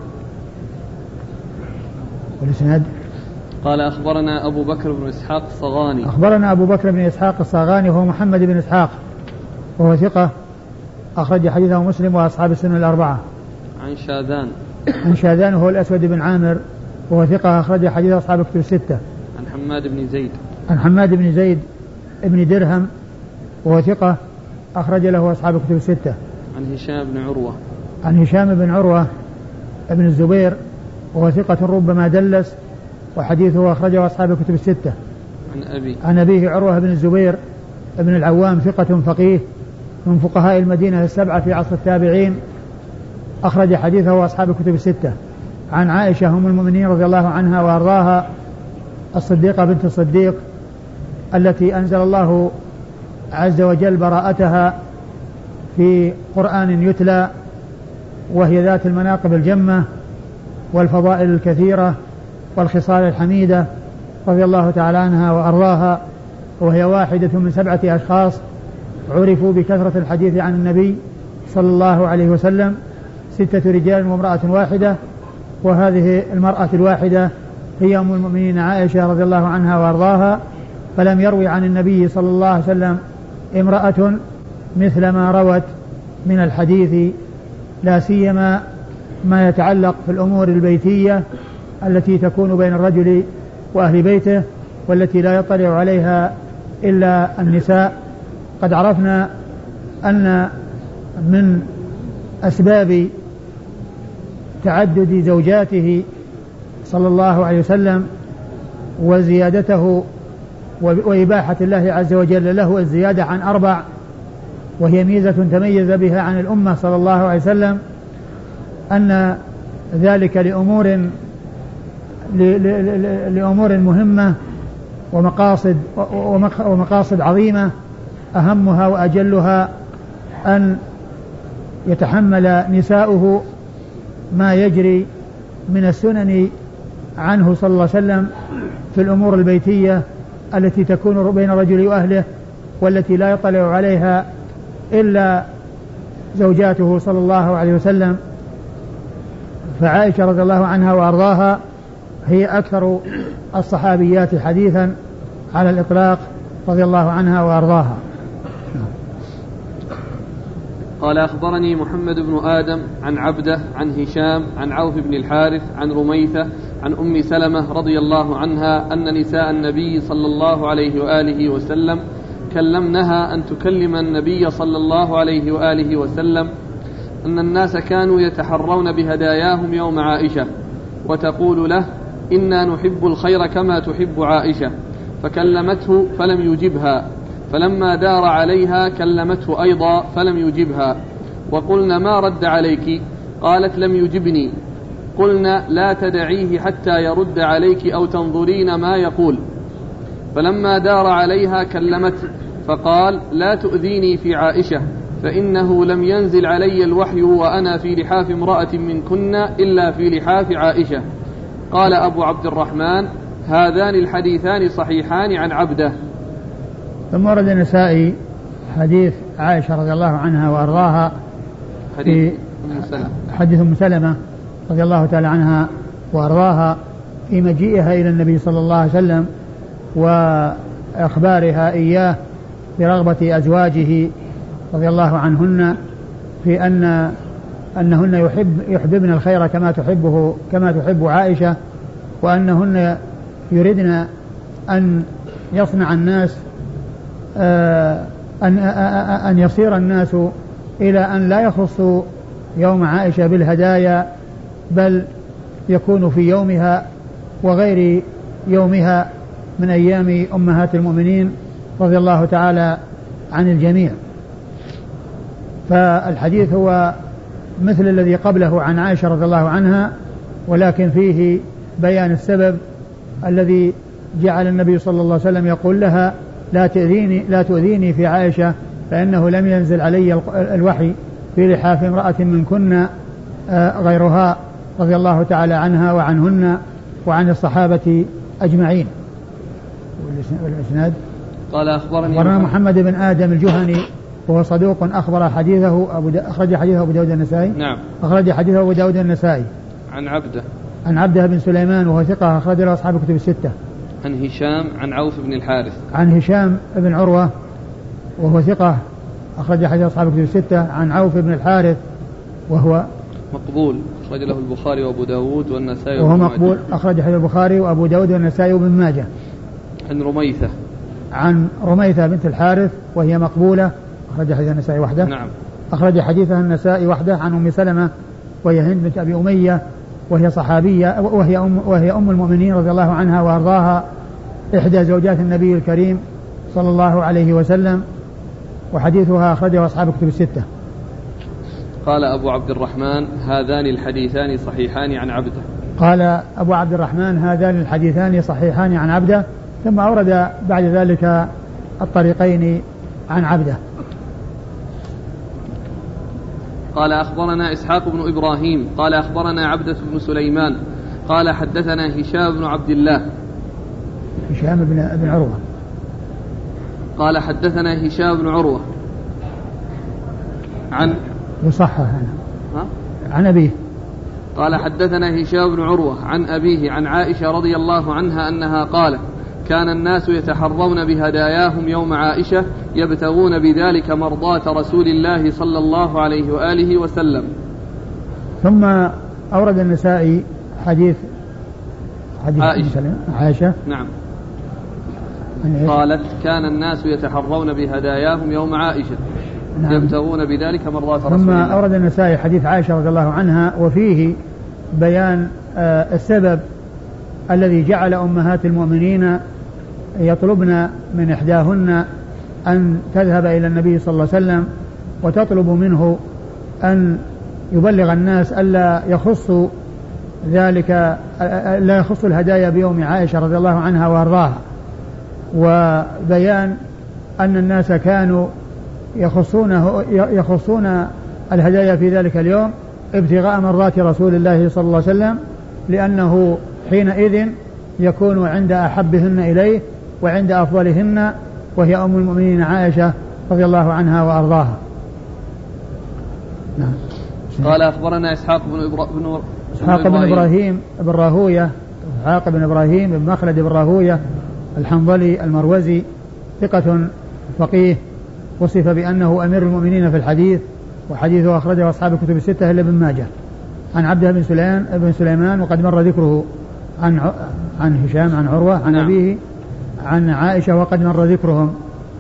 والإسناد قال: أخبرنا أبو بكر بن إسحاق الصغاني. أخبرنا أبو بكر بن إسحاق الصغاني وهو محمد بن إسحاق، وهو ثقة أخرج حديثه مسلم وأصحاب السنن الأربعة. عن شاذان. عن شاذان وهو الأسود بن عامر، وهو ثقة أخرج حديث أصحاب الكتب الستة. عن حماد بن زيد. عن حماد بن زيد ابن درهم، وهو ثقة أخرج له أصحاب الكتب الستة. عن هشام بن عروة. عن هشام بن عروة ابن الزبير، وهو ثقة ربما دلس، وحديثه أخرجه أصحاب الكتب الستة. عن أبي عن أبيه عروة بن الزبير ابن العوام، ثقة فقيه من فقهاء المدينة السبعة في عصر التابعين، أخرج حديثه أصحاب الكتب الستة. عن عائشة أم المؤمنين رضي الله عنها وأرضاها الصديقة بنت الصديق التي أنزل الله عز وجل براءتها في قرآن يتلى، وهي ذات المناقب الجمة والفضائل الكثيرة والخصال الحميدة رضي الله تعالى عنها وأرضاها، وهي واحدة من سبعة أشخاص عرفوا بكثرة الحديث عن النبي صلى الله عليه وسلم، ستة رجال وامرأة واحدة، وهذه المرأة الواحدة هي أم المؤمنين عائشة رضي الله عنها وأرضاها. فلم يروي عن النبي صلى الله عليه وسلم امرأة مثل ما روت من الحديث، لا سيما ما يتعلق في الأمور البيتية التي تكون بين الرجل وأهل بيته، والتي لا يطلع عليها إلا النساء. قد عرفنا أن من أسباب تعدد زوجاته صلى الله عليه وسلم وزيادته وإباحة الله عز وجل له الزيادة عن أربع، وهي ميزة تميز بها عن الأمة صلى الله عليه وسلم، أن ذلك لأمور لأمور مهمة ومقاصد ومقاصد عظيمة، أهمها وأجلها أن يتحمل نساؤه ما يجري من السنن عنه صلى الله عليه وسلم في الأمور البيتية التي تكون بين الرجل وأهله، والتي لا يطلع عليها إلا زوجاته صلى الله عليه وسلم. فعائشة رضي الله عنها وأرضاها هي أكثر الصحابيات حديثا على الإطلاق رضي الله عنها وأرضاها. قال أخبرني محمد بن آدم عن عبده عن هشام عن عوف بن الحارث عن رميثة عن أم سلمة رضي الله عنها أن نساء النبي صلى الله عليه وآله وسلم كلمنها أن تكلم النبي صلى الله عليه وآله وسلم أن الناس كانوا يتحرون بهداياهم يوم عائشة، وتقول له: إنا نحب الخير كما تحب عائشة، فكلمته فلم يجبها، فلما دار عليها كلمته أيضا فلم يجبها، وقلنا: ما رد عليك؟ قالت: لم يجبني. قلنا: لا تدعيه حتى يرد عليك أو تنظرين ما يقول. فلما دار عليها كلمته فقال: لا تؤذيني في عائشة، فإنه لم ينزل علي الوحي وأنا في لحاف امرأة منكن إلا في لحاف عائشة. قال أبو عبد الرحمن: هذان الحديثان صحيحان عن عبده. ثم ورد النسائي حديث عائشة رضي الله عنها وأرضاها حديث أم سلمة حديث أم سلمة رضي الله تعالى عنها وأرضاها في مجيئها إلى النبي صلى الله عليه وسلم وإخبارها إياه برغبة أزواجه رضي الله عنهن في أن أنهن يحب يحببن الخير كما تحبه كما تحب عائشة، وأنهن يردن أن يصنع الناس أن أن يصير الناس إلى أن لا يخصوا يوم عائشة بالهدايا، بل يكون في يومها وغير يومها من أيام أمهات المؤمنين رضي الله تعالى عن الجميع. فالحديث هو مثل الذي قبله عن عائشة رضي الله عنها، ولكن فيه بيان السبب الذي جعل النبي صلى الله عليه وسلم يقول لها: لا تؤذيني, لا تؤذيني في عائشة، فإنه لم ينزل علي الوحي في لحاف امرأة منكن غيرها رضي الله تعالى عنها وعنهن وعن الصحابة أجمعين. والإسناد قال أخبرني محمد, محمد بن آدم الجهني وهو صدوق أخبر حديثه أبو أخرج حديثه أبو داود النسائي. نعم. أخرج حديثه أبو داود النسائي. عن عبده عن عبده بن سليمان وهو ثقة أخرج له أصحاب الكتب الستة. عن هشام عن عوف بن الحارث. عن هشام بن عروة وهو ثقة أخرج حديث أصحاب الكتب الستة. عن عوف بن الحارث وهو مقبول أخرج له البخاري وأبو داود والنسائي وهو مقبول أخرج حديث البخاري وأبو داود والنسائي وابن ماجه. عن رميثة عن رميثة بنت الحارث وهي مقبولة أخرج حديث النسائي وحده. نعم. أخرج حديثها النسائي وحده. عن أم سلمة وهي هند بنت أبي أمية وهي صحابية وهي أم, وهي أم المؤمنين رضي الله عنها وأرضاها، إحدى زوجات النبي الكريم صلى الله عليه وسلم، وحديثها أخرجه أصحاب الكتب الستة. قال أبو عبد الرحمن: هذان الحديثان صحيحان عن عبده. قال أبو عبد الرحمن هذان الحديثان صحيحان عن عبده، ثم أورد بعد ذلك الطريقين عن عبده. قال أخبرنا إسحاق بن إبراهيم قال أخبرنا عبدة بن سليمان قال حدثنا هشام بن عبد الله هشام بن, بن عروة قال حدثنا هشام بن عروة عن يصحح ها؟ عن أبيه. قال حدثنا هشام بن عروة عن أبيه عن عائشة رضي الله عنها أنها قالت كان الناس يتحرون بهداياهم يوم عائشة يبتغون بذلك مرضاة رسول الله صلى الله عليه وآله وسلم. ثم أورد النسائي حديث حديث عائشة, عائشة نعم قالت كان الناس يتحرون بهداياهم يوم عائشة نعم. يبتغون بذلك مرضاة رسول الله. ثم أورد النسائي حديث عائشة رضي الله عنها وفيه بيان آه السبب الذي جعل أمهات المؤمنين يطلبن من إحداهن أن تذهب إلى النبي صلى الله عليه وسلم وتطلب منه أن يبلغ الناس ألا يخصوا ذلك لا يخص الهدايا بيوم عائشة رضي الله عنها وارضاها، وبيان أن الناس كانوا يخصونه يخصون الهدايا في ذلك اليوم ابتغاء مرضات رسول الله صلى الله عليه وسلم، لأنه حينئذ يكون عند أحبهن إليه وعند أفضلهن، وهي أم المؤمنين عائشة رضي الله عنها وأرضاها. نعم. قال أخبرنا إسحاق بن إبراهيم إسحاق بن إبراهيم بن راهوية إسحاق بن إبراهيم بن مخلد بن راهوية الحنظلي المروزي ثقة فقيه، وصف بأنه أمير المؤمنين في الحديث، وحديثه أخرجه أصحاب الكتب الستة إلا ابن ماجه. عن عبده بن سليمان بن سليمان وقد مر ذكره عن عن هشام عن عروة عن أبيه عن عائشة وقد مر ذكرهم.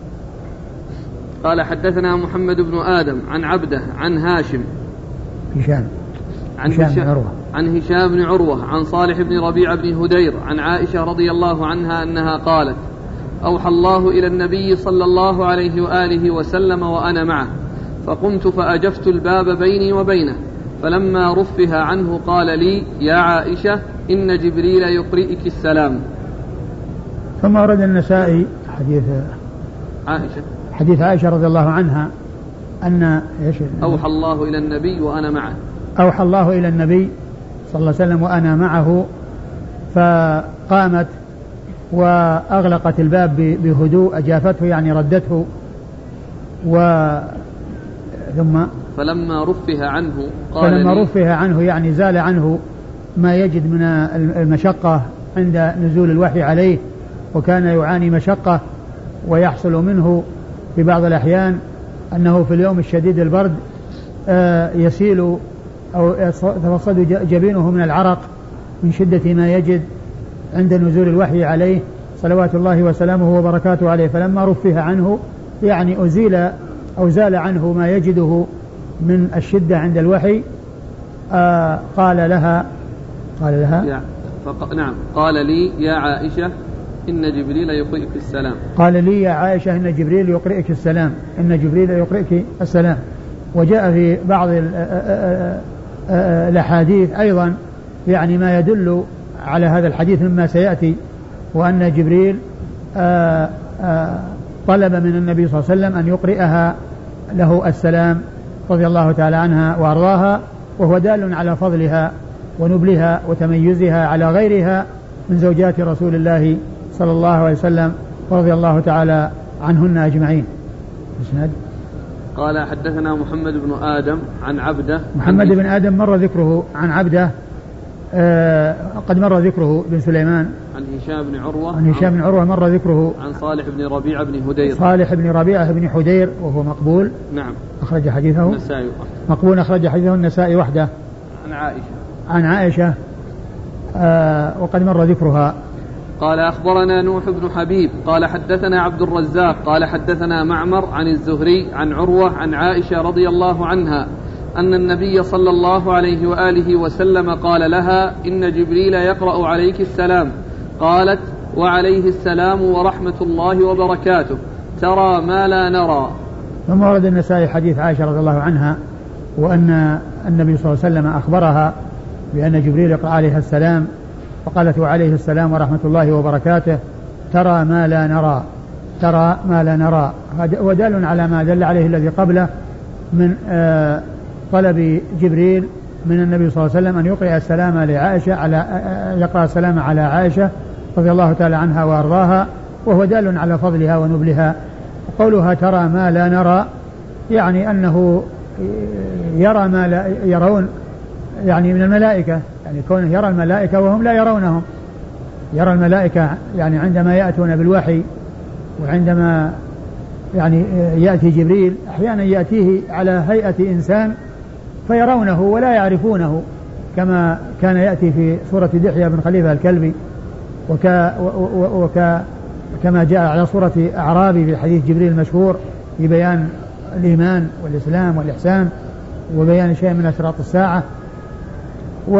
قال حدثنا محمد بن آدم عن عبده عن هاشم هشام عن هشام بن عروة عن هشام بن عروة عن صالح بن ربيعة بن هدير عن عائشة رضي الله عنها أنها قالت أوحى الله إلى النبي صلى الله عليه وآله وسلم وأنا معه فقمت فأجفت الباب بيني وبينه فلما رفه عنه قال لي يا عائشة إن جبريل يقرئك السلام. ثم ورد النسائي حديث عائشة حديث عائشة رضي الله عنها أن أوحى الله إلى النبي وأنا معه أوحى الله إلى النبي صلى الله عليه وسلم وأنا معه، فقامت وأغلقت الباب بهدوء، أجافته يعني ردته، و ثم فلما رفه عنه قال فلما لي رفه عنه يعني زال عنه ما يجد من المشقة عند نزول الوحي عليه، وكان يعاني مشقة ويحصل منه في بعض الأحيان أنه في اليوم الشديد البرد يسيل أو يتفصد جبينه من العرق من شدة ما يجد عند نزول الوحي عليه صلوات الله وسلامه وبركاته عليه. فلما رفه عنه يعني أزيل أو زال عنه ما يجده من الشدة عند الوحي، آه قال لها قال لها فق... نعم قال لي يا عائشة إن جبريل يقرئك السلام. قال لي يا عائشة إن جبريل يقرئك السلام إن جبريل يقرئك السلام. وجاء في بعض الأحاديث أيضا يعني ما يدل على هذا الحديث مما سيأتي، وأن جبريل آآ آآ طلب من النبي صلى الله عليه وسلم أن يقرئها له السلام رضي الله تعالى عنها وأرضاها، وهو دال على فضلها ونبلها وتميزها على غيرها من زوجات رسول الله صلى الله عليه وسلم ورضي الله تعالى عنهن أجمعين. اسناد. قال حدثنا محمد بن آدم عن عبده محمد بن آدم مر ذكره عن عبده آه قد مر ذكره بن سليمان عن هشام بن عروة عن هشام بن عروة مر ذكره عن صالح بن ربيعة بن هدير صالح بن ربيعة بن هدير وهو مقبول. نعم أخرج حديثه النسائي مقبول أخرج حديثه النسائي وحده. عن عائشة عن عائشة آه وقد مر ذكرها. قال أخبرنا نوح بن حبيب قال حدثنا عبد الرزاق قال حدثنا معمر عن الزهري عن عروة عن عائشة رضي الله عنها أن النبي صلى الله عليه وآله وسلم قال لها إن جبريل يقرأ عليك السلام. قالت وعليه السلام ورحمة الله وبركاته ترى ما لا نرى. ثم ورد النسائي حديث عائشة رضي الله عنها وأن النبي صلى الله عليه وسلم أخبرها بأن جبريل يقرأ عليه السلام، فقالت وعليه السلام ورحمة الله وبركاته ترى ما لا نرى، ترى ما لا نرى. هذا ودال على ما دل عليه الذي قبله من آه طلب جبريل من النبي صلى الله عليه وسلم أن يقرأ السلام لعائشة على يقرأ السلام على عائشة رضي الله تعالى عنها وأرضاها، وهو دال على فضلها ونبلها. قولها ترى ما لا نرى يعني أنه يرى ما لا يرون، يعني من الملائكة، يعني كونه يرى الملائكة وهم لا يرونهم، يرى الملائكة يعني عندما يأتون بالوحي، وعندما يعني يأتي جبريل أحيانا يأتيه على هيئة إنسان فيرونه ولا يعرفونه، كما كان يأتي في سورة دحية بن خليفة الكلبي، وك وك كما جاء على صورة أعرابي في حديث جبريل المشهور في بيان الإيمان والإسلام والإحسان وبيان شيء من أشراط الساعة. و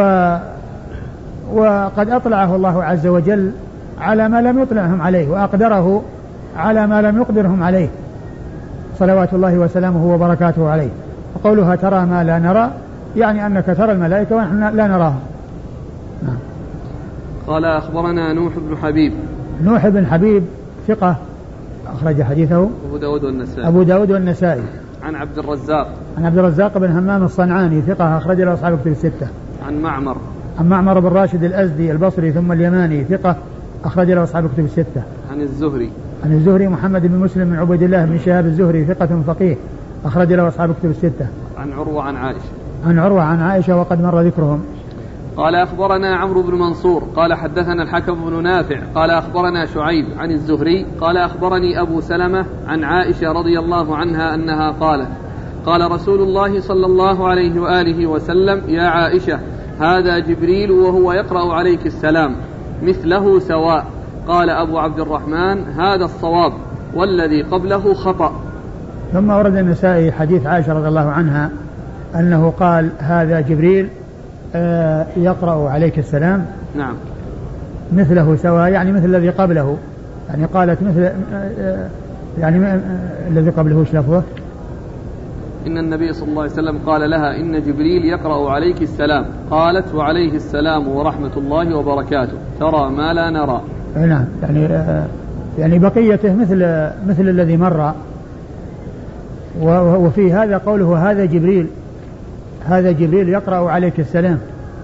وقد أطلعه الله عز وجل على ما لم يطلعهم عليه، وأقدره على ما لم يقدرهم عليه صلوات الله وسلامه وبركاته عليه. وقولها ترى ما لا نرى يعني أنك ترى الملائكة ونحن لا نراهم. نعم. قال أخبرنا نوح بن حبيب. نوح بن حبيب ثقة أخرج حديثه أبو داود والنسائي. أبو داود والنسائي. عن عبد الرزاق. عن عبد الرزاق بن همام الصنعاني ثقة أخرج له أصحاب الكتب الستة. عن معمر. عن معمر بن راشد الأزدي البصري ثم اليماني ثقة أخرج له أصحاب الكتب الستة. عن الزهري. عن الزهري محمد بن مسلم بن عبيد الله بن شهاب الزهري ثقة فقيه أخرج له أصحاب الكتب الستة. عن عروة عن عائشة. عن عروة عن عائشة وقد مر ذكرهم. قال أخبرنا عمرو بن منصور قال حدثنا الحكم بن نافع قال أخبرنا شعيب عن الزهري قال أخبرني أبو سلمة عن عائشة رضي الله عنها أنها قالت قال رسول الله صلى الله عليه وآله وسلم يا عائشة هذا جبريل وهو يقرأ عليك السلام مثله سواء. قال أبو عبد الرحمن هذا الصواب والذي قبله خطأ. ثم ورد النسائي حديث عائشة رضي الله عنها أنه قال هذا جبريل آه يقرأ عليك السلام. نعم. مثله سواء يعني مثل الذي قبله، يعني قالت مثل آه يعني آه الذي قبله ايش لفظه؟ إن النبي صلى الله عليه وسلم قال لها إن جبريل يقرأ عليك السلام، قالت وعليه السلام ورحمة الله وبركاته ترى ما لا نرى. نعم يعني آه يعني بقيته مثل مثل الذي مر. وفي هذا قوله هذا جبريل، هذا جبريل يقرأ عليك السلام.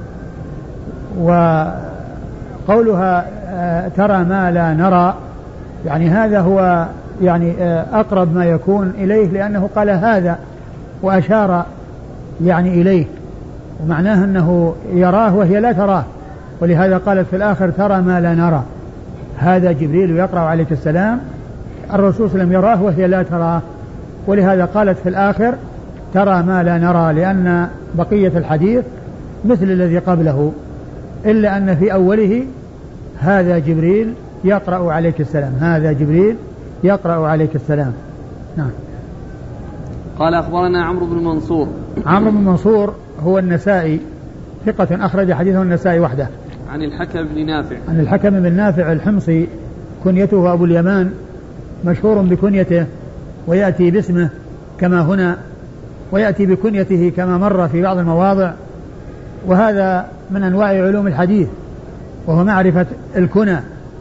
وقولها آه ترى ما لا نرى يعني هذا هو يعني آه أقرب ما يكون إليه، لأنه قال هذا وأشار يعني إليه، ومعناه أنه يراه وهي لا تراه، ولهذا قالت في الآخر ترى ما لا نرى. هذا جبريل يقرأ عليك السلام، الرسول صلى الله عليه وسلم يراه وهي لا تراه، ولهذا قالت في الآخر ترى ما لا نرى، لأن بقية الحديث مثل الذي قبله، إلا أن في أوله هذا جبريل يقرأ عليك السلام، هذا جبريل يقرأ عليك السلام. نعم. قال أخبرنا عمرو بن منصور. عمرو بن منصور هو النسائي ثقة أخرج حديثه النسائي وحده. عن الحكم بن نافع. عن الحكم بن نافع الحمصي كنيته أبو اليمان، مشهور بكنيته ويأتي باسمه كما هنا، ويأتي بكنيته كما مر في بعض المواضع، وهذا من أنواع علوم الحديث وهو معرفة الكنى،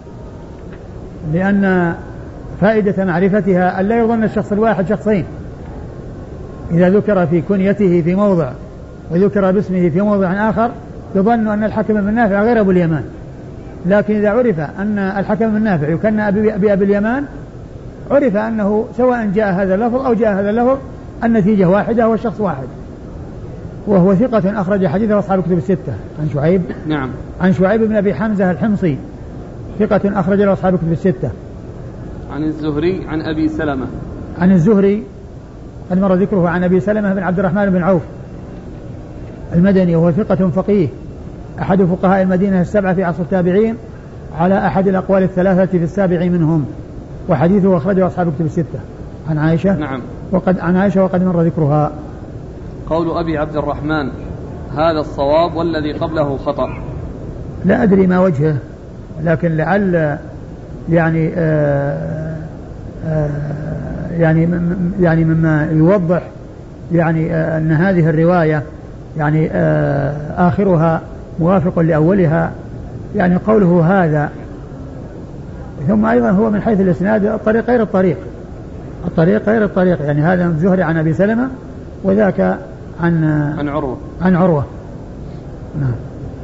لأن فائدة معرفتها أن لا يظن الشخص الواحد شخصين. إذا ذكر في كنيته في موضع وذكر باسمه في موضع آخر يظن أن الحكم بن نافع غير أبو اليمان، لكن إذا عرف أن الحكم بن نافع يكنى بأبي اليمان عرف أنه سواء جاء هذا اللفظ أو جاء هذا اللفظ النتيجة واحدة والشخص واحد. وهو ثقة أخرج حديثه أصحاب الكتب الستة. عن شعيب. نعم. عن شعيب بن أبي حمزة الحمصي ثقة أخرج له أصحاب الكتب الستة. عن الزهري عن أبي سلمة. عن الزهري قد مر ذكره عن أبي سلمة بن عبد الرحمن بن عوف المدني، وهو ثقة فقيه أحد فقهاء المدينة السبعة في عصر التابعين على أحد الأقوال الثلاثة في السابع منهم، وحديثه أخرجه أصحاب الكتب الستة. عن عائشة. نعم. وقد عن عائشة وقد مر ذكرها. قول أبي عبد الرحمن هذا الصواب والذي قبله خطأ. لا أدري ما وجهه، لكن لعل يعني آآ آآ يعني يعني مما يوضح يعني أن هذه الرواية يعني آخرها موافق لأولها، يعني قوله هذا. ثم أيضا هو من حيث الإسناد الطريق غير الطريق الطريق غير الطريق يعني هذا الزهري عن أبي سلمة وذاك عن عن عروة عن عروة نعم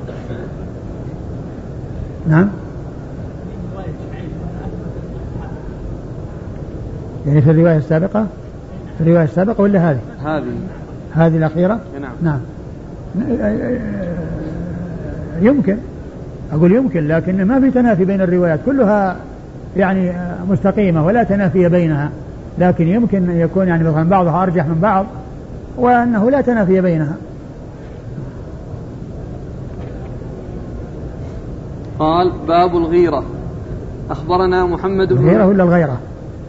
نعم يعني في الرواية السابقة في الرواية السابقة ولا هذه هذه هذه الأخيرة نعم. نعم يمكن أقول يمكن، لكن ما في تنافي بين الروايات، كلها يعني مستقيمة ولا تنافي بينها، لكن يمكن أن يكون يعني مثلا بعضها أرجح من بعض وأنه لا تنافي بينها. قال باب الغيرة. أخبرنا محمد بن الغيرة ولا الغيرة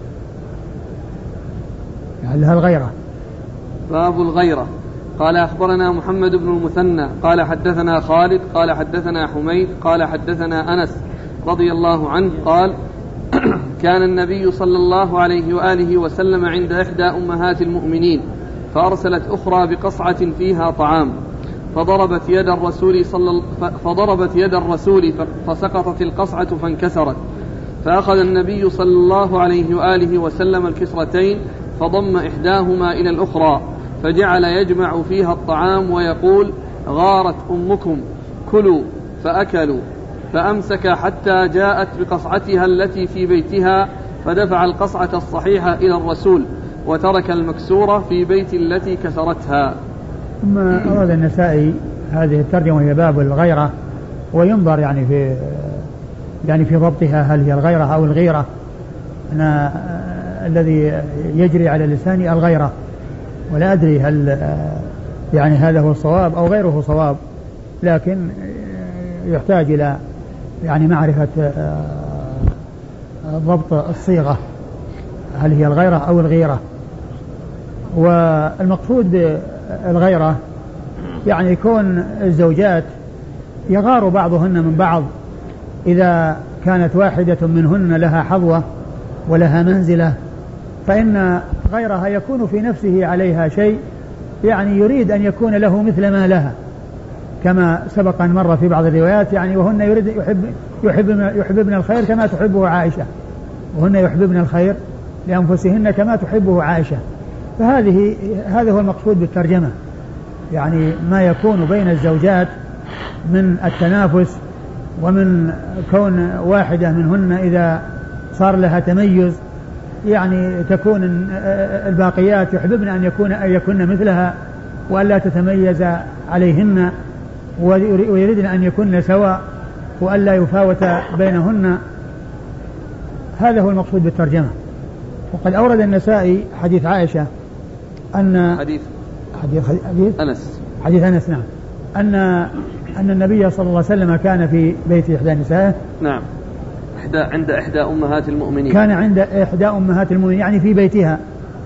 يعني لها الغيرة. باب الغيرة. قال أخبرنا محمد بن المثنى قال حدثنا خالد قال حدثنا حميد قال حدثنا أنس رضي الله عنه قال كان النبي صلى الله عليه وآله وسلم عند إحدى أمهات المؤمنين فأرسلت أخرى بقصعة فيها طعام فضربت يد الرسول صلى فضربت يد الرسول فسقطت القصعة فانكسرت، فأخذ النبي صلى الله عليه وآله وسلم الكسرتين فضم إحداهما إلى الأخرى فجعل يجمع فيها الطعام ويقول غارت أمكم كلوا، فأكلوا، فأمسك حتى جاءت بقصعتها التي في بيتها فدفع القصعة الصحيحة إلى الرسول وترك المكسورة في بيت التي كسرتها. ثم أورد النسائي هذه الترجمة وهي باب الغيرة، وينظر يعني في يعني في ضبطها هل هي الغيرة أو الغيرة. أنا الذي يجري على لساني الغيرة، ولا أدري هل يعني هذا هو الصواب أو غيره صواب، لكن يحتاج إلى يعني معرفة ضبط الصيغة هل هي الغيرة أو الغيرة. والمقصود بالغيرة يعني يكون الزوجات يغار بعضهن من بعض إذا كانت واحدة منهن لها حظوة ولها منزلة، فإن غيرها يكون في نفسه عليها شيء يعني يريد أن يكون له مثل ما لها، كما سبق أن مر في بعض الروايات يعني وهن يريد يحب يحب يحببن الخير كما تحبه عائشة، وهن يحببن الخير لأنفسهن كما تحبه عائشة. فهذه هذا هو المقصود بالترجمة، يعني ما يكون بين الزوجات من التنافس ومن كون واحدة منهن إذا صار لها تميز يعني تكون الباقيات يحببن أن يكون أن يكون مثلها وألا تتميز عليهن، ويريدن أن يكون سواء وألا يفاوت بينهن. هذا هو المقصود بالترجمة. وقد أورد النسائي حديث عائشة أن حديث حديث, حديث أنس حديث أنس نعم أن أن النبي صلى الله عليه وسلم كان في بيت إحدى نسائه نعم إحدى عند إحدى أمهات المؤمنين كان عند إحدى أمهات المؤمنين يعني في بيتها،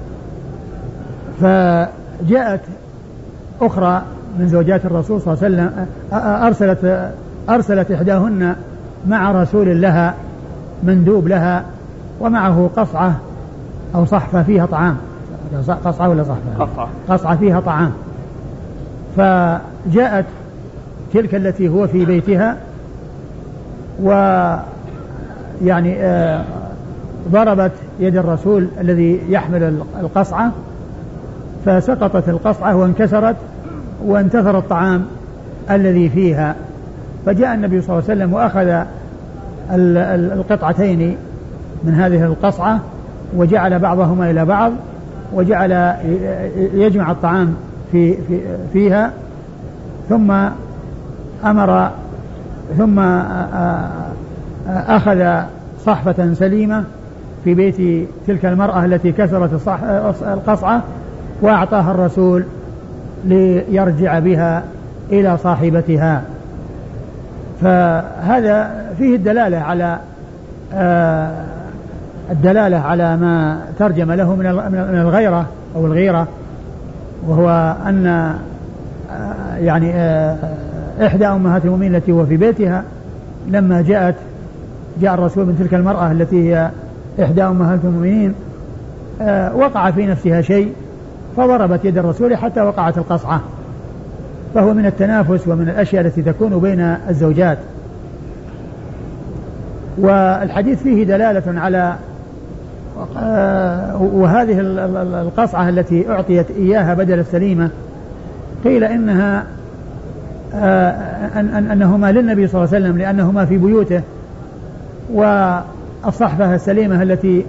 فجاءت أخرى من زوجات الرسول صلى الله عليه وسلم أرسلت أرسلت إحداهن مع رسول لها مندوب لها ومعه قصعة أو صحفة فيها طعام، قصعة ولا صحفة؟ قصعة قصعة فيها طعام. فجاءت تلك التي هو في بيتها ويعني آه ضربت يد الرسول الذي يحمل القصعة فسقطت القصعة وانكسرت وانتثر الطعام الذي فيها، فجاء النبي صلى الله عليه وسلم وأخذ القطعتين من هذه القصعة وجعل بعضهما إلى بعض وجعل يجمع الطعام في في فيها، ثم أمر ثم أخذ صحفة سليمة في بيت تلك المرأة التي كسرت القصعة وأعطاها الرسول ليرجع بها إلى صاحبتها. فهذا فيه الدلالة على الدلالة على ما ترجم له من الغيرة أو الغيرة، وهو أن يعني إحدى أمهات المؤمنين التي هو في بيتها لما جاءت جاء الرسول من تلك المرأة التي هي إحدى أمهات المؤمنين وقع في نفسها شيء فضربت يد الرسول حتى وقعت القصعة، فهو من التنافس ومن الأشياء التي تكون بين الزوجات. والحديث فيه دلالة على وهذه القصعة التي أعطيت إياها بدل السليمة قيل إنها أن أنهما للنبي صلى الله عليه وسلم لأنهما في بيوته، والصحفة السليمة التي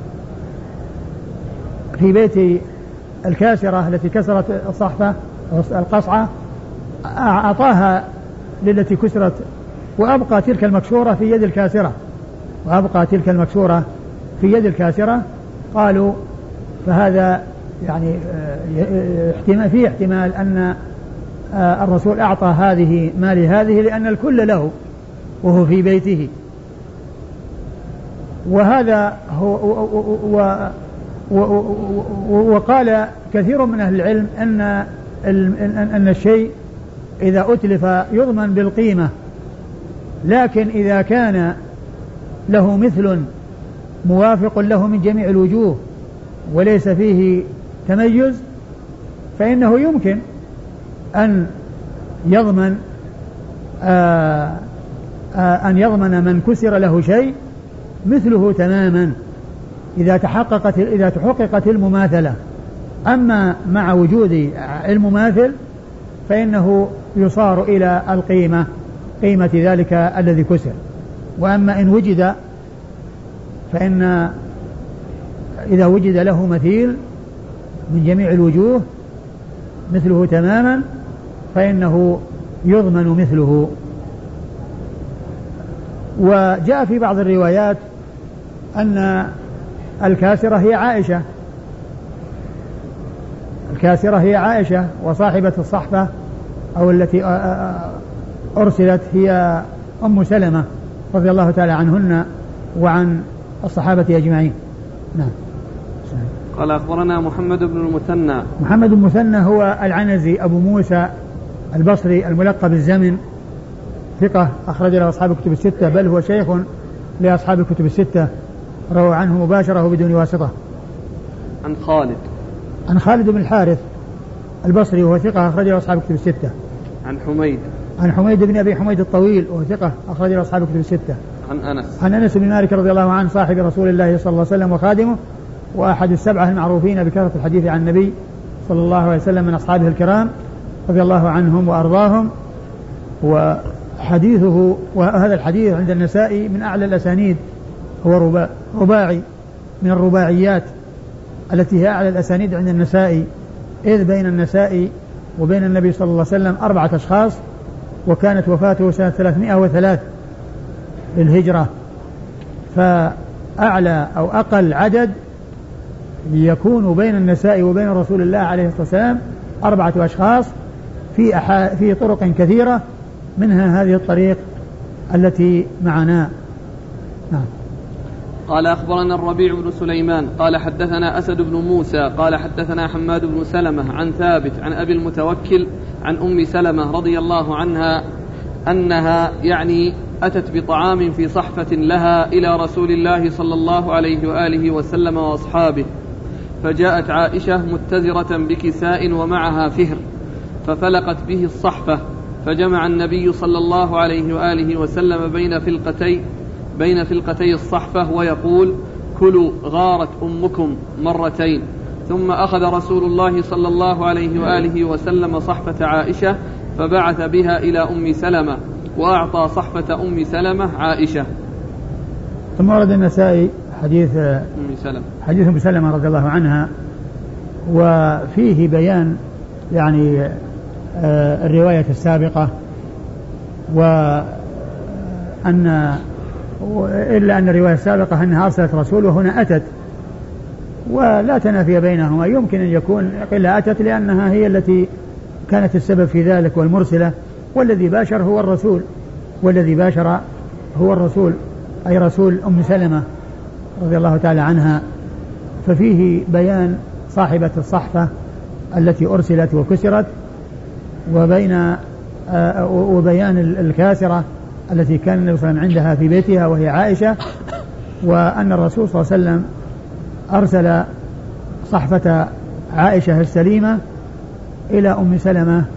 في بيت الكاسرة التي كسرت الصحفة القصعة أعطاها للتي كسرت وأبقى تلك المكسورة في يد الكاسرة وأبقى تلك المكسورة في يد الكاسرة. قالوا فهذا يعني احتمال فيه احتمال أن الرسول أعطى هذه مال هذه لأن الكل له وهو في بيته. وهذا هو و وقال كثير من أهل العلم أن أن الشيء إذا أتلف يضمن بالقيمة، لكن إذا كان له مثل موافق له من جميع الوجوه وليس فيه تميز فإنه يمكن أن يضمن آآ آآ أن يضمن من كسر له شيء مثله تماما إذا تحققت إذا تحققت المماثلة. أما مع وجود المماثل فإنه يصار إلى القيمة قيمة ذلك الذي كسر. وأما إن وجد فإن إذا وجد له مثيل من جميع الوجوه مثله تماما فإنه يضمن مثله. وجاء في بعض الروايات أن الكاسرة هي عائشة الكاسرة هي عائشة وصاحبة الصحفة أو التي أرسلت هي أم سلمة رضي الله تعالى عنهن وعن الصحابة أجمعين. نعم. قال أخبرنا محمد بن المثنى. محمد بن المثنى هو العنزي أبو موسى البصري الملقب الزمن، ثقة أخرج له أصحاب الكتب الستة، بل هو شيخ لأصحاب الكتب الستة، روى عنه مباشرة بدون واسطة. عن خالد عن خالد بن الحارث البصري وهو ثقة أخرج له أصحاب الكتب الستة. عن حميد عن حميد بن أبي حميد الطويل وهو ثقة أخرج له أصحاب الكتب الستة. عن أنس عن أنس بن مالك رضي الله عنه صاحب رسول الله صلى الله عليه وسلم وخادمه وأحد السبعة المعروفين بكثرة الحديث عن النبي صلى الله عليه وسلم من أصحابه الكرام رضي الله عنهم وأرضاهم. وحديثه وهذا الحديث عند النسائي من أعلى الأسانيد، هو رباعي من الرباعيات التي هي أعلى الأسانيد عند النسائي، إذ بين النسائي وبين النبي صلى الله عليه وسلم أربعة أشخاص، وكانت وفاته سنة ثلاثمائة وثلاث للهجرة، فأعلى أو أقل عدد يكون بين النسائي وبين رسول الله عليه الصلاة والسلام أربعة أشخاص في أحا في طرق كثيرة، منها هذه الطريق التي معنا. نعم. قال أخبرنا الربيع بن سليمان قال حدثنا أسد بن موسى قال حدثنا حماد بن سلمة عن ثابت عن أبي المتوكل عن أم سلمة رضي الله عنها أنها يعني أتت بطعام في صحفة لها إلى رسول الله صلى الله عليه وآله وسلم وأصحابه، فجاءت عائشة متزرة بكساء ومعها فهر ففلقت به الصحفة، فجمع النبي صلى الله عليه وآله وسلم بين فلقتي بين فلقتي الصحفة ويقول: كلوا غارت أمكم مرتين. ثم أخذ رسول الله صلى الله عليه وآله وسلم صحفة عائشة فبعث بها إلى أم سلمة وأعطى صحفة أم سلمة عائشة. ثم ورد النسائي حديث أم سلمة حديث أم سلمة رضي الله عنها، وفيه بيان يعني آه الرواية السابقة، وأن إلا أن الرواية السابقة أنها أرسلت رسول وهنا أتت، ولا تنافي بينهما، يمكن أن يكون قيل أتت لأنها هي التي كانت السبب في ذلك والمرسلة، والذي باشر هو الرسول والذي باشر هو الرسول أي رسول أم سلمة رضي الله تعالى عنها. ففيه بيان صاحبة الصحفة التي أرسلت وكسرت، وبين آه وبيان الكاسرة التي كان النبي صلى الله عليه وسلم عندها في بيتها وهي عائشة، وأن الرسول صلى الله عليه وسلم أرسل صحفة عائشة السليمة إلى أم سلمة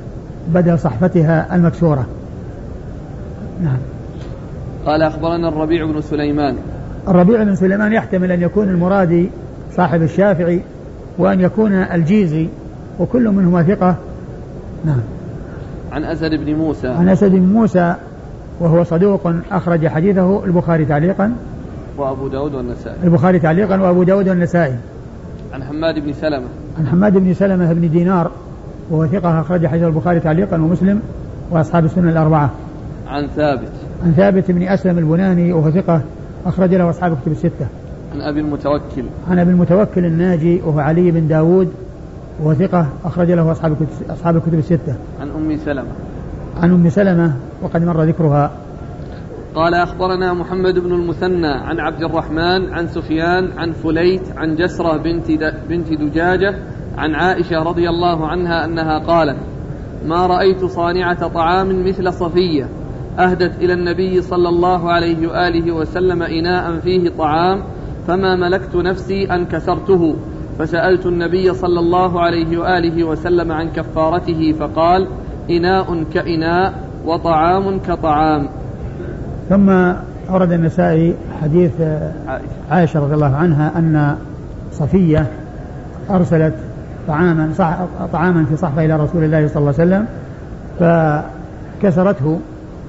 بدل صحفتها المكسورة. نعم. قال أخبرنا الربيع بن سليمان. الربيع بن سليمان يحتمل أن يكون المرادي صاحب الشافعي وأن يكون الجيزي، وكل منهما ثقة. نعم. عن أسد بن موسى. عن أسد بن موسى وهو صدوق أخرج حديثه البخاري تعليقا وأبو داود والنسائي. البخاري تعليقا وأبو داود والنسائي. عن حماد بن سلمة. عن حماد بن سلمة بن دينار وهو ثقة أخرج حديث البخاري تعليقا ومسلم وأصحاب السنن الأربعة. عن ثابت. عن ثابت بن أسلم البناني وهو ثقة أخرج له أصحاب الكتب الستة. عن أبي المتوكل. عن أبي المتوكل الناجي وهو علي بن داود وهو ثقة أخرج له أصحاب أصحاب الكتب الستة. عن أم سلمة. عن أم سلمة وقد مر ذكرها. قال أخبرنا محمد بن المثنى عن عبد الرحمن عن سفيان عن فليت عن جسرة بنت, بنت دجاجة عن عائشة رضي الله عنها أنها قالت: ما رأيت صانعة طعام مثل صفية أهدت إلى النبي صلى الله عليه وآله وسلم إناء فيه طعام فما ملكت نفسي أن كسرته، فسألت النبي صلى الله عليه وآله وسلم عن كفارته فقال: إناء كإناء وطعام كطعام. ثم أورد النسائي حديث عائشة رضي الله عنها أن صفية أرسلت طعاما, طعاما في صحفة إلى رسول الله صلى الله عليه وسلم فكسرته،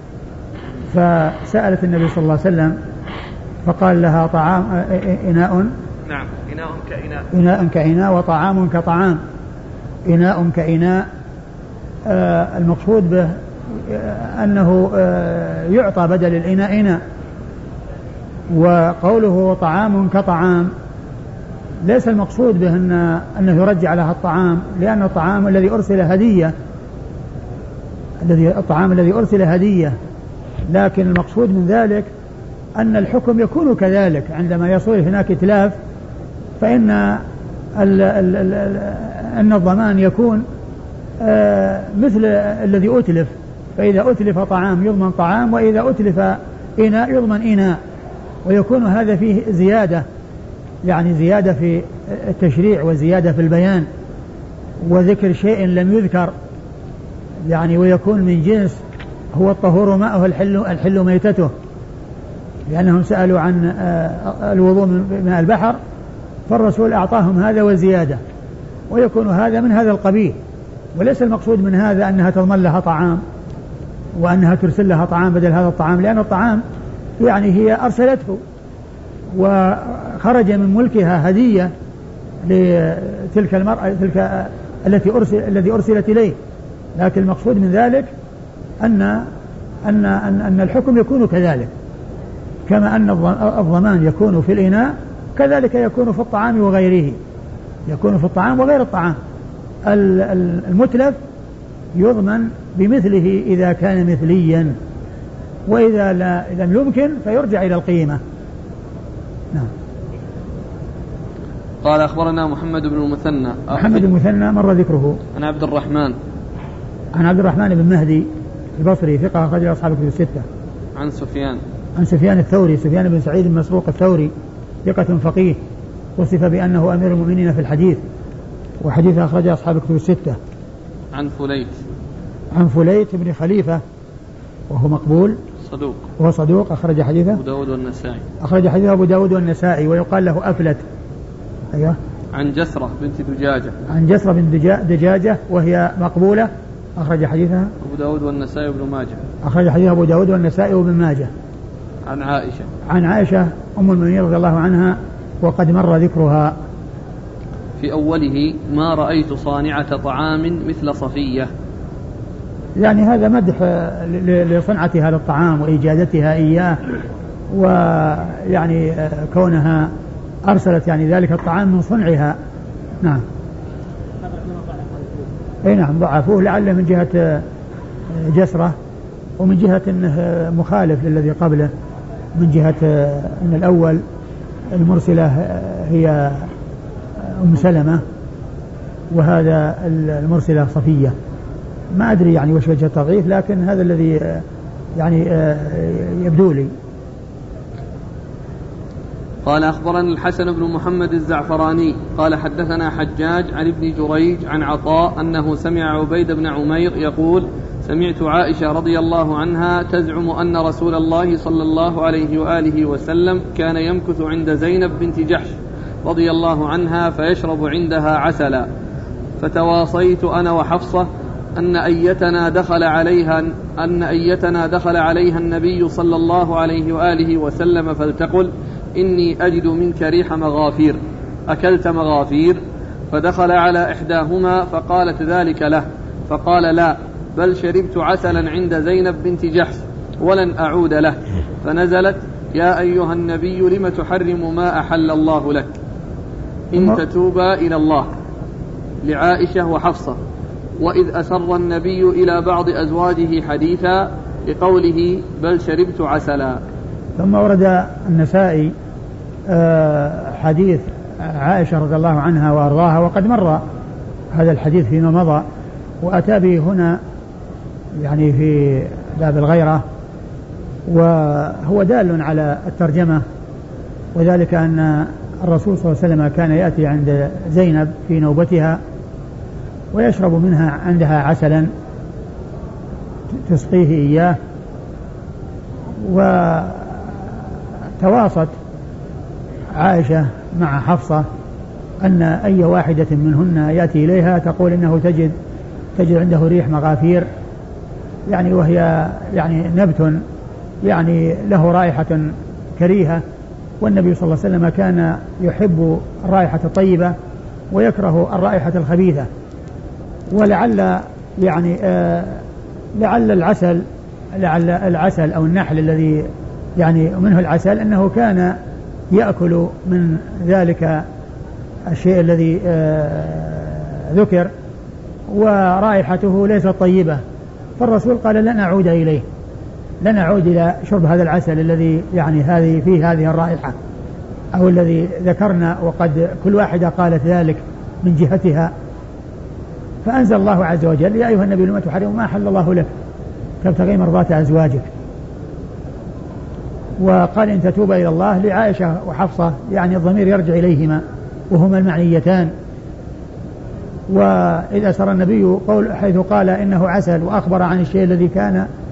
فسألت النبي صلى الله عليه وسلم فقال لها: طعام إناء نعم إناء كإناء إناء كإناء وطعام كطعام. إناء كإناء آه المقصود به أنه آه يعطى بدل الإناء إناء، وقوله طعام كطعام ليس المقصود به أن أنه يرجع لها الطعام، لأن الطعام الذي أرسل هدية الذي الطعام الذي أرسل هدية، لكن المقصود من ذلك أن الحكم يكون كذلك عندما يصير هناك إتلاف، فإن ال ال ال أن الضمان يكون آه مثل الذي أتلف، فإذا أتلف طعام يضمن طعام، وإذا أتلف إناء يضمن إناء، ويكون هذا فيه زيادة، يعني زيادة في التشريع وزيادة في البيان وذكر شيء لم يذكر، يعني ويكون من جنس هو الطهور ماءه الحل, الحل ميتته، لأنهم سألوا عن الوضوء من البحر فالرسول أعطاهم هذا وزيادة، ويكون هذا من هذا القبيل. وليس المقصود من هذا أنها تضمن لها طعام وأنها ترسل لها طعام بدل هذا الطعام، لأن الطعام يعني هي أرسلته وخرج من ملكها هدية لتلك المرأة تلك التي أرسل الذي أرسلت إليه، لكن المقصود من ذلك أن أن أن, أن الحكم يكون كذلك، كما أن الضمان يكون في الإناء كذلك يكون في الطعام وغيره، يكون في الطعام وغير الطعام. المتلف يضمن بمثله إذا كان مثليا، وإذا لم يمكن فيرجع إلى القيمة. نعم. قال أخبرنا محمد بن المثنى. محمد بن المثنى مر ذكره. عن عبد الرحمن. عن عبد الرحمن بن مهدي البصري ثقة أخرج له أصحاب الكتب الستة. عن سفيان. عن سفيان الثوري سفيان بن سعيد بن مسروق الثوري ثقة فقيه، وصف بأنه أمير المؤمنين في الحديث، وحديث أخرج أصحاب الكتب الستة. عن فليت. عن فليت بن خليفة وهو مقبول صدوق وهو صدوق أخرج حديثه أبو داود والنسائي. أخرج حديثه أبو داود والنسائي، ويقال له أفلت. أيوه. عن جسرة بنت دجاجة. عن جسرة بنت دجاجة وهي مقبولة أخرج حديثها أبو داود والنسائي وابن ماجه. أخرج حديث أبو داود والنسائي وابن ماجه. عن عائشة. عن عائشة أم المؤمنين رضي الله عنها وقد مر ذكرها. في أوله: ما رأيت صانعة طعام مثل صفية. يعني هذا مدح لصنعتها للطعام وإيجادتها إياه، ويعني كونها أرسلت يعني ذلك الطعام من صنعها. نعم. أي نعم ضعفوه لعله من جهة جسرة، ومن جهة أنه مخالف للذي قبله، من جهة أن الأول المرسلة هي أم سلمة وهذا المرسلة صفية. ما أدري يعني وش وجه التضعيف، لكن هذا الذي يعني يبدو لي. قال أخبرنا الحسن بن محمد الزعفراني قال حدثنا حجاج عن ابن جريج عن عطاء أنه سمع عبيد بن عمير يقول سمعت عائشة رضي الله عنها تزعم أن رسول الله صلى الله عليه وآله وسلم كان يمكث عند زينب بنت جحش رضي الله عنها فيشرب عندها عسلا، فتواصيت أنا وحفصة أن أيتنا دخل عليها أن أيتنا دخل عليها النبي صلى الله عليه وآله وسلم فلتقل إني أجد منك ريح مغافير، أكلت مغافير؟ فدخل على إحداهما فقالت ذلك له، فقال لا، بل شربت عسلا عند زينب بنت جحش ولن أعود له. فنزلت يا أيها النبي لم تحرم ما أحل الله لك إن تتوبا إلى الله، لعائشة وحفصة. وإذ أسر النبي إلى بعض أزواجه حديثا بقوله بل شربت عسلا. ثم ورد النسائي حديث عائشة رضي الله عنها وأرضاها، وقد مر هذا الحديث فيما مضى، وأتى به هنا يعني في باب الغيرة، وهو دال على الترجمة، وذلك أن الرسول صلى الله عليه وسلم كان يأتي عند زينب في نوبتها ويشرب منها عندها عسلا تسقيه إياه. وتواصت عائشة مع حفصة أن أي واحدة منهن يأتي إليها تقول إنه تجد تجد عنده ريح مغافير، يعني وهي يعني نبت يعني له رائحة كريهة، والنبي صلى الله عليه وسلم كان يحب الرائحة الطيبة ويكره الرائحة الخبيثة. ولعل يعني آه لعل العسل لعل العسل أو النحل الذي يعني منه العسل أنه كان يأكل من ذلك الشيء الذي آه ذكر، ورائحته ليست طيبة، فالرسول قال لن أعود إليه، لن أعود إلى شرب هذا العسل الذي يعني هذه فيه هذه الرائحة أو الذي ذكرنا، وقد كل واحدة قالت ذلك من جهتها. فأنزل الله عز وجل يا أيها النبي لما تحرم ما أحل الله لك تبتغي مرضات أزواجك، وقال إن تتوب إلى الله لعائشة وحفصة، يعني الضمير يرجع إليهما وهما المعنيتان. وإذا سر النبي قول حيث قال إنه عسل وأخبر عن الشيء الذي كان